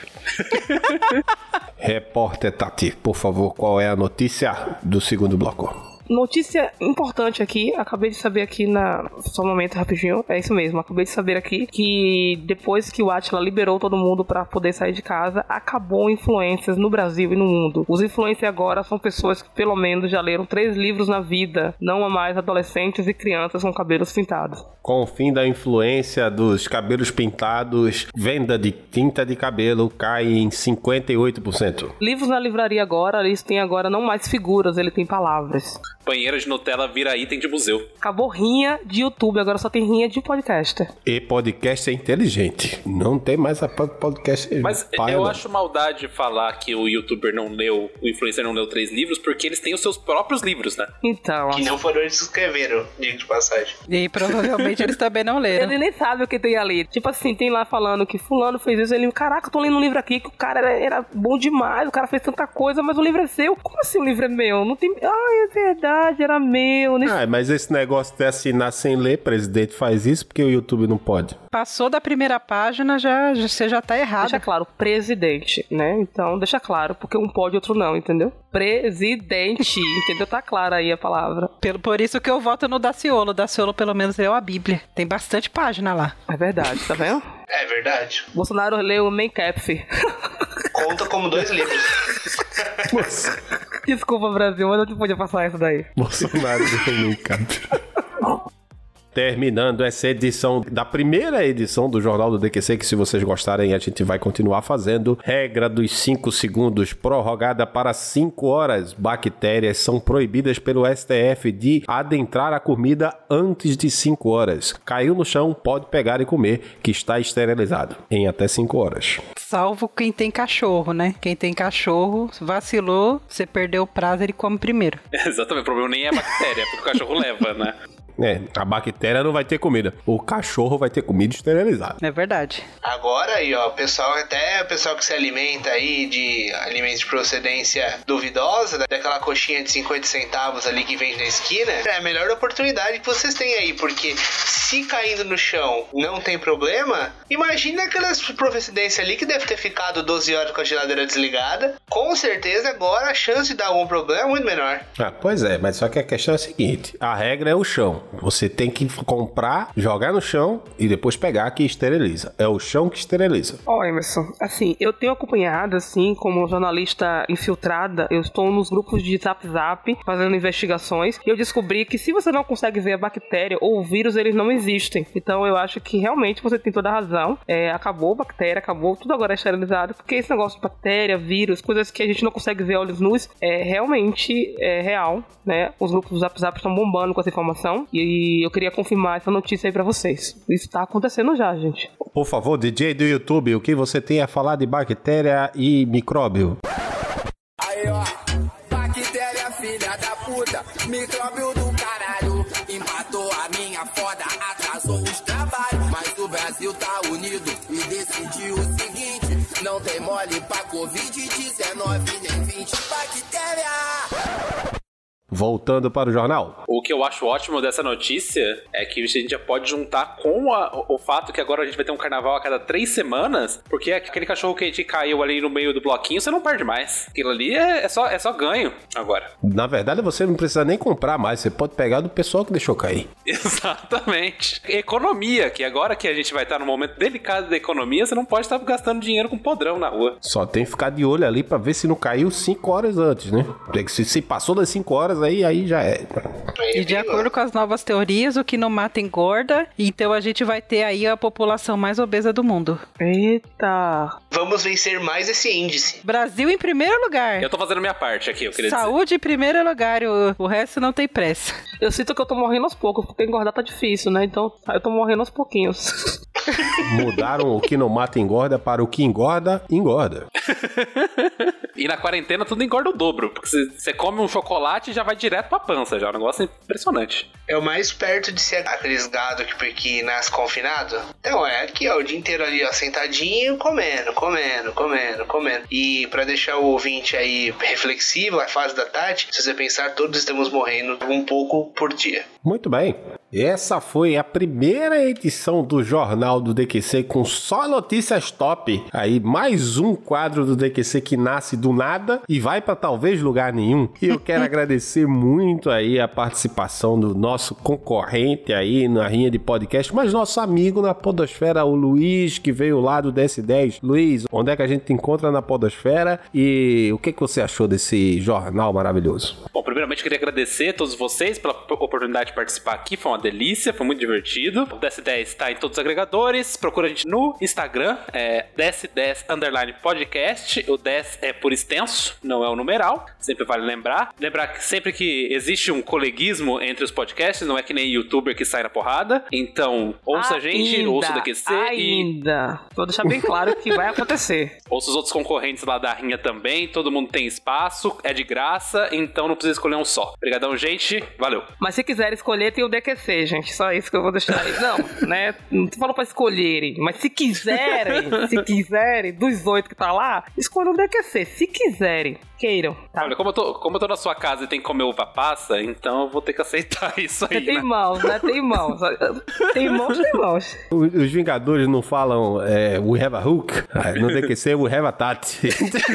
Repórter Tati, por favor, qual é a notícia do segundo bloco? Notícia importante aqui, acabei de saber aqui na... Só um momento, rapidinho. É isso mesmo, acabei de saber aqui que depois que o Átila liberou todo mundo pra poder sair de casa, acabou influências no Brasil e no mundo. Os influencers agora são pessoas que pelo menos já leram três livros na vida, não há mais adolescentes e crianças com cabelos pintados. Com o fim da influência dos cabelos pintados, venda de tinta de cabelo cai em cinquenta e oito por cento. Livros na livraria agora, eles têm agora não mais figuras, ele tem palavras. Banheira de Nutella vira item de museu. Acabou rinha de YouTube, agora só tem rinha de podcaster. E podcast é inteligente. Não tem mais a podcast. Mas paia, eu não. acho maldade falar que o youtuber não leu, o influencer não leu três livros, porque eles têm os seus próprios livros, né? Então, Que não foram eles que escreveram, digo de passagem. E provavelmente eles também não leram. ele nem sabe o que tem ali. Tipo assim, tem lá falando que fulano fez isso, ele, caraca, eu tô lendo um livro aqui que o cara era, era bom demais, o cara fez tanta coisa, mas o livro é seu. Como assim o livro é meu? Não tem... Ai, é verdade, era meu. Nem... Ah, mas esse negócio de assinar sem ler, presidente faz isso porque o YouTube não pode. Passou da primeira página, já, já, você já tá errado. Deixa claro, presidente, né? Então, deixa claro, porque um pode e outro não, entendeu? Presidente, entendeu? Tá clara aí a palavra. Pelo, por isso que eu voto no Daciolo. O Daciolo pelo menos leu a Bíblia. Tem bastante página lá. É verdade, tá vendo? É verdade. Bolsonaro leu o Mencap. Conta como dois livros. Desculpa, Brasil, mas eu não podia passar isso daí. Bolsonaro do Cap. Terminando essa edição da primeira edição do Jornal do D Q C, que se vocês gostarem a gente vai continuar fazendo. Regra dos cinco segundos prorrogada para cinco horas. Bactérias são proibidas pelo S T F de adentrar a comida antes de cinco horas. Caiu no chão, pode pegar e comer, que está esterilizado em até cinco horas. Salvo quem tem cachorro, né? Quem tem cachorro, vacilou, você perdeu o prazo, ele come primeiro. Exatamente, o problema nem é a bactéria, porque o cachorro leva, né? É, a bactéria não vai ter comida. O cachorro vai ter comida esterilizada. É verdade. Agora aí, ó, pessoal, até o pessoal que se alimenta aí de alimentos de procedência duvidosa, daquela coxinha de cinquenta centavos ali que vende na esquina, é a melhor oportunidade que vocês têm aí, porque se caindo no chão não tem problema, imagina aquelas procedência ali que deve ter ficado doze horas com a geladeira desligada. Com certeza agora a chance de dar algum problema é muito menor. Ah, pois é, mas só que a questão é a seguinte: a regra é o chão. Você tem que comprar, jogar no chão e depois pegar que esteriliza. É o chão que esteriliza. Ó, oh, Emerson, assim, eu tenho acompanhado, assim, como jornalista infiltrada, eu estou nos grupos de Zap Zap fazendo investigações e eu descobri que se você não consegue ver a bactéria ou o vírus, eles não existem. Então eu acho que realmente você tem toda a razão. É, acabou a bactéria, acabou, tudo agora é esterilizado, porque esse negócio de bactéria, vírus, coisas que a gente não consegue ver a olhos nus, é realmente é real, né? Os grupos do Zap Zap estão bombando com essa informação e eu queria confirmar essa notícia aí pra vocês. Isso tá acontecendo já, gente. Por favor, D J do YouTube, o que você tem a falar de bactéria e micróbio? Aí, ó, bactéria, filha da puta, micróbio do caralho, empatou a minha foda, atrasou os trabalhos, mas o Brasil tá unido e decidiu o seguinte, não tem mole pra covid dezenove nem vinte, bactéria! Voltando para o jornal. O que eu acho ótimo dessa notícia é que a gente já pode juntar com a, o fato que agora a gente vai ter um carnaval a cada três semanas, porque aquele cachorro quente caiu ali no meio do bloquinho, você não perde mais. Aquilo ali é, é, só, é só ganho agora. Na verdade, você não precisa nem comprar mais, você pode pegar do pessoal que deixou cair. Exatamente. Economia, que agora que a gente vai estar num momento delicado da economia, você não pode estar gastando dinheiro com podrão na rua. Só tem que ficar de olho ali pra ver se não caiu cinco horas antes, né? Se, se passou das cinco horas, aí, aí já é. E de acordo com as novas teorias, o que não mata engorda, então a gente vai ter aí a população mais obesa do mundo. Eita! Vamos vencer mais esse índice. Brasil em primeiro lugar. Eu tô fazendo minha parte aqui, eu queria Saúde dizer. em primeiro lugar, o, o resto não tem pressa. Eu sinto que eu tô morrendo aos poucos, porque engordar tá difícil, né? Então eu tô morrendo aos pouquinhos. Mudaram o que não mata engorda para o que engorda, engorda. E na quarentena tudo engorda o dobro, porque você come um chocolate e já vai direto pra pança, já. É um negócio impressionante. É o mais perto de ser aqueles gado que, que nasce confinado. Então, é aqui, ó, o dia inteiro ali, ó, sentadinho, comendo, comendo, comendo, comendo. E pra deixar o ouvinte aí reflexivo, a fase da tarde, se você pensar, todos estamos morrendo um pouco por dia. Muito bem. Essa foi a primeira edição do Jornal do D Q C com só notícias top. Aí, mais um quadro do D Q C que nasce do nada e vai pra talvez lugar nenhum. E eu quero agradecer muito aí a participação do nosso concorrente aí na rinha de podcast, mas nosso amigo na podosfera, o Luiz, que veio lá do D S dez. Luiz, onde é que a gente te encontra na podosfera e o que, que você achou desse jornal maravilhoso? Bom, primeiramente eu queria agradecer a todos vocês pela oportunidade de participar aqui, foi uma delícia, foi muito divertido. O D S dez está em todos os agregadores, procura a gente no Instagram, é D S dez underline podcast, o dez é por extenso, não é o numeral, sempre vale lembrar. Lembrar que sempre que existe um coleguismo entre os podcasts, não é que nem youtuber que sai na porrada, então ouça ainda, a gente, ouça o D Q C ainda. E... Vou deixar bem claro que vai acontecer. Ouça os outros concorrentes lá da rinha também, todo mundo tem espaço, é de graça, então não precisa escolher um só. Obrigadão, gente, valeu. Mas se quiser escolher, tem o D Q C, gente, só isso que eu vou deixar aí. Não, né, não te falou pra escolherem, mas se quiserem, se quiserem, dos oito que tá lá, escolham o D Q C, se quiserem. Queiram. Tá? Olha, como eu, tô, como eu tô na sua casa e tem que comer uva passa, então eu vou ter que aceitar isso aí. Tem né? mãos, né? Tem mãos. Tem mãos, tem mãos. Os Vingadores não falam é, we have a hook? No D Q C, we have a Tati.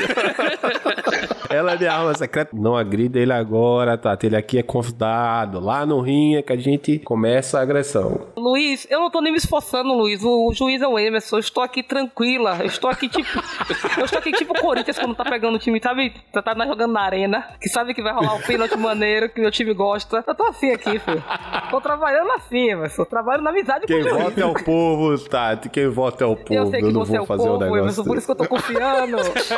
Ela é de arma secreta. Não agrida ele agora, Tati. Ele aqui é convidado. Lá no rinha que a gente começa a agressão. Luiz, eu não tô nem me esforçando, Luiz. O juiz é o Emerson. Eu estou aqui tranquila. Eu estou aqui tipo... eu estou aqui tipo o Corinthians quando tá pegando o time, sabe? Tá jogando na arena, que sabe que vai rolar um pênalti maneiro, que meu time gosta. Eu tô assim aqui, filho. Tô trabalhando assim, Emerson. Trabalho na amizade Quem com o juiz. Quem vota é o povo, Tati. Quem vota é o povo. Eu sei que eu não você vou é o fazer povo, o negócio Emerson, por isso que eu tô confiando.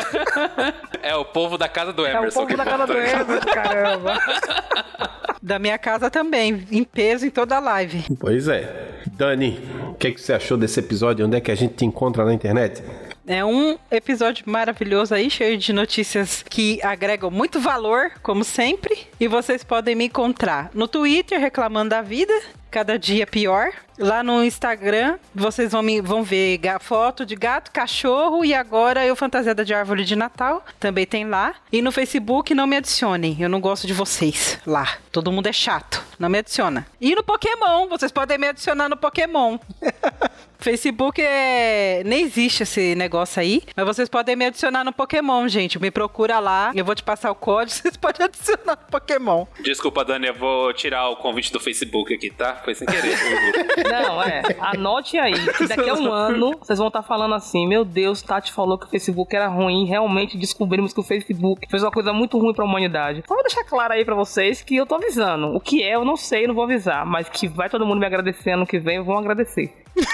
É o povo da casa do Emerson. É o povo da casa do Emerson, caramba. Da minha casa também, em peso em toda a live. Pois é. Dani, o que, é que você achou desse episódio? Onde é que a gente te encontra na internet? É um episódio maravilhoso aí, cheio de notícias que agregam muito valor, como sempre. E vocês podem me encontrar no Twitter, reclamando da vida, cada dia pior. Lá no Instagram, vocês vão, me, vão ver foto de gato, cachorro e agora eu fantasiada de árvore de Natal. Também tem lá. E no Facebook, não me adicionem. Eu não gosto de vocês lá. Todo mundo é chato. Não me adiciona. E no Pokémon, vocês podem me adicionar no Pokémon. Facebook é... nem existe esse negócio aí, mas vocês podem me adicionar no Pokémon, gente. Me procura lá, eu vou te passar o código, vocês podem adicionar no Pokémon. Desculpa, Dani, eu vou tirar o convite do Facebook aqui, tá? Foi sem querer. Não, é, anote aí, que daqui a um ano vocês vão estar falando assim, meu Deus, Tati falou que o Facebook era ruim, realmente descobrimos que o Facebook fez uma coisa muito ruim pra humanidade. Então vou deixar claro aí pra vocês que eu tô avisando. O que é, eu não sei, não vou avisar, mas que vai todo mundo me agradecer ano que vem, vão agradecer.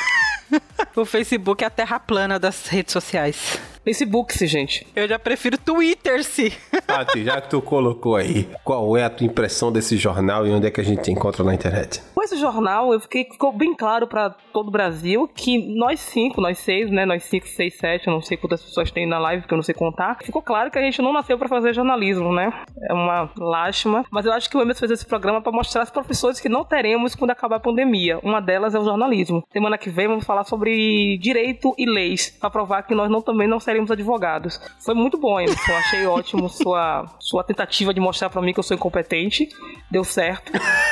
O Facebook é a terra plana das redes sociais. Facebook-se, gente. Eu já prefiro Twitter-se. Tati, já que tu colocou aí, qual é a tua impressão desse jornal e onde é que a gente encontra na internet? Com esse jornal, eu fiquei, ficou bem claro pra todo o Brasil que nós cinco, nós seis, né, nós cinco, seis, sete, eu não sei quantas pessoas tem na live, porque eu não sei contar, ficou claro que a gente não nasceu pra fazer jornalismo, né? É uma lástima, mas eu acho que o Emerson fez esse programa pra mostrar as profissões que não teremos quando acabar a pandemia. Uma delas é o jornalismo. Semana que vem vamos falar sobre direito e leis, pra provar que nós não, também não seremos advogados. Foi muito bom, Emerson. Achei ótimo sua, sua tentativa de mostrar pra mim que eu sou incompetente. Deu certo.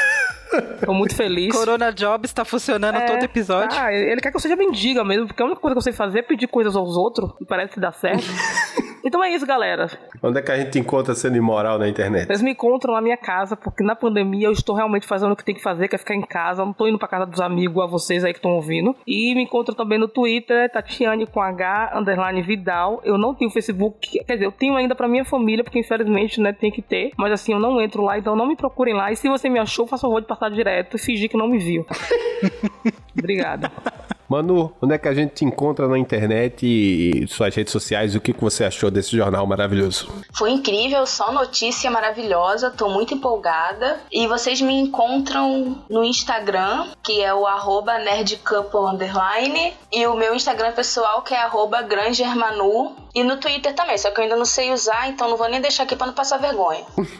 Tô muito feliz. Corona Jobs tá funcionando é, todo episódio. Ah, ele quer que eu seja mendiga mesmo, porque a única coisa que eu sei fazer é pedir coisas aos outros, e parece que dá certo. Então é isso, galera. Onde é que a gente encontra sendo imoral na internet? Vocês me encontram na minha casa, porque na pandemia eu estou realmente fazendo o que tem que fazer, que é ficar em casa. Eu não tô indo pra casa dos amigos, a vocês aí que estão ouvindo. E me encontram também no Twitter, Tatiane com H, underline Vidal. Eu não tenho Facebook, quer dizer, eu tenho ainda pra minha família, porque infelizmente, né, tem que ter. Mas assim, eu não entro lá, então não me procurem lá. E se você me achou, faça favor de passar direto e fingir que não me viu. Obrigada. Manu, onde é que a gente te encontra na internet e suas redes sociais? O que você achou desse jornal maravilhoso? Foi incrível, só notícia maravilhosa, tô muito empolgada. E vocês me encontram no Instagram, que é o arroba nerdcouple underline, e o meu Instagram pessoal, que é arroba grangermanu, e no Twitter também, só que eu ainda não sei usar, então não vou nem deixar aqui pra não passar vergonha.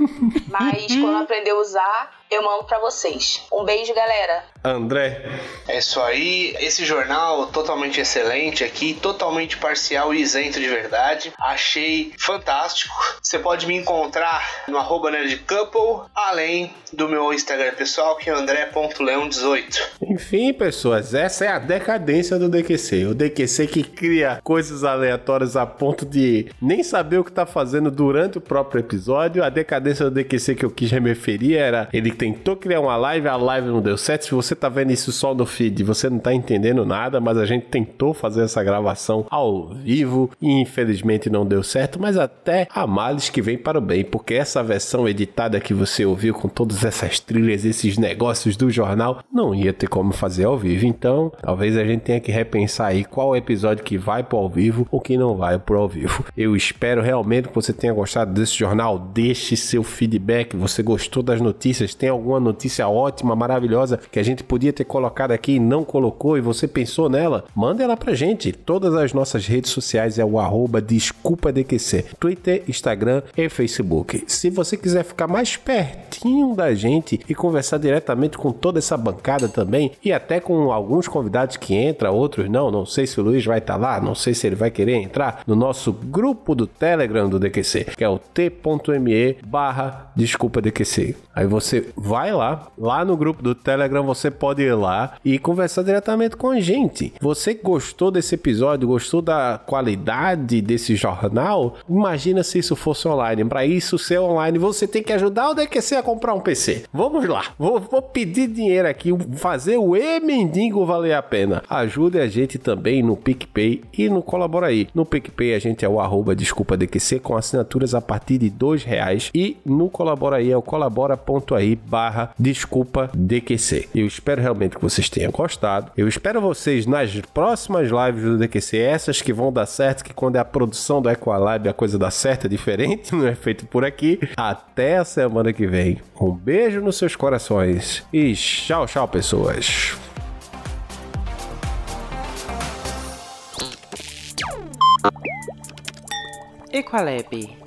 Mas quando eu aprender a usar, eu mando pra vocês. Um beijo, galera. André. É isso aí. Esse jornal totalmente excelente aqui, totalmente parcial e isento de verdade. Achei fantástico. Você pode me encontrar no arroba nerdcouple, além do meu Instagram pessoal, que é andré ponto leão dezoito. Enfim, pessoas, essa é a decadência do D Q C. O D Q C que cria coisas aleatórias a ponto de nem saber o que tá fazendo durante o próprio episódio. A decadência do D Q C que eu quis me referir era ele tentou criar uma live, a live não deu certo. Se você tá vendo isso só no feed, você não tá entendendo nada, mas a gente tentou fazer essa gravação ao vivo e infelizmente não deu certo, mas até há males que vem para o bem, porque essa versão editada que você ouviu com todas essas trilhas, esses negócios do jornal, não ia ter como fazer ao vivo. Então, talvez a gente tenha que repensar aí qual episódio que vai pro ao vivo ou que não vai pro ao vivo. Eu espero realmente que você tenha gostado desse jornal. Deixe seu feedback. Você gostou das notícias? Tem alguma notícia ótima, maravilhosa que a gente podia ter colocado aqui e não colocou e você pensou nela? Manda ela pra gente. Todas as nossas redes sociais é o arroba DesculpaDQC, Twitter, Instagram e Facebook. Se você quiser ficar mais pertinho da gente e conversar diretamente com toda essa bancada também e até com alguns convidados que entram, outros não, não sei se o Luiz vai estar lá, não sei se ele vai querer entrar no nosso grupo do Telegram do D Q C, que é o t.me barra DesculpaDQC. Aí você vai lá, lá no grupo do Telegram você pode ir lá e conversar diretamente com a gente. Você gostou desse episódio, gostou da qualidade desse jornal? Imagina se isso fosse online. Para isso ser online, você tem que ajudar o D Q C a comprar um P C. Vamos lá, vou, vou pedir dinheiro aqui, fazer o E-Mendigo valer a pena. Ajude a gente também no PicPay e no Colabora aí. No PicPay a gente é o arroba DesculpaDQC com assinaturas a partir de dois reais e no Colabora aí é o colabora.aí barra DesculpaDQC. Eu espero realmente que vocês tenham gostado. Eu espero vocês nas próximas lives do D Q C, essas que vão dar certo, que quando é a produção do Equalab a coisa dá certo, é diferente, não é feito por aqui. Até a semana que vem. Um beijo nos seus corações e tchau, tchau, pessoas. Equalab.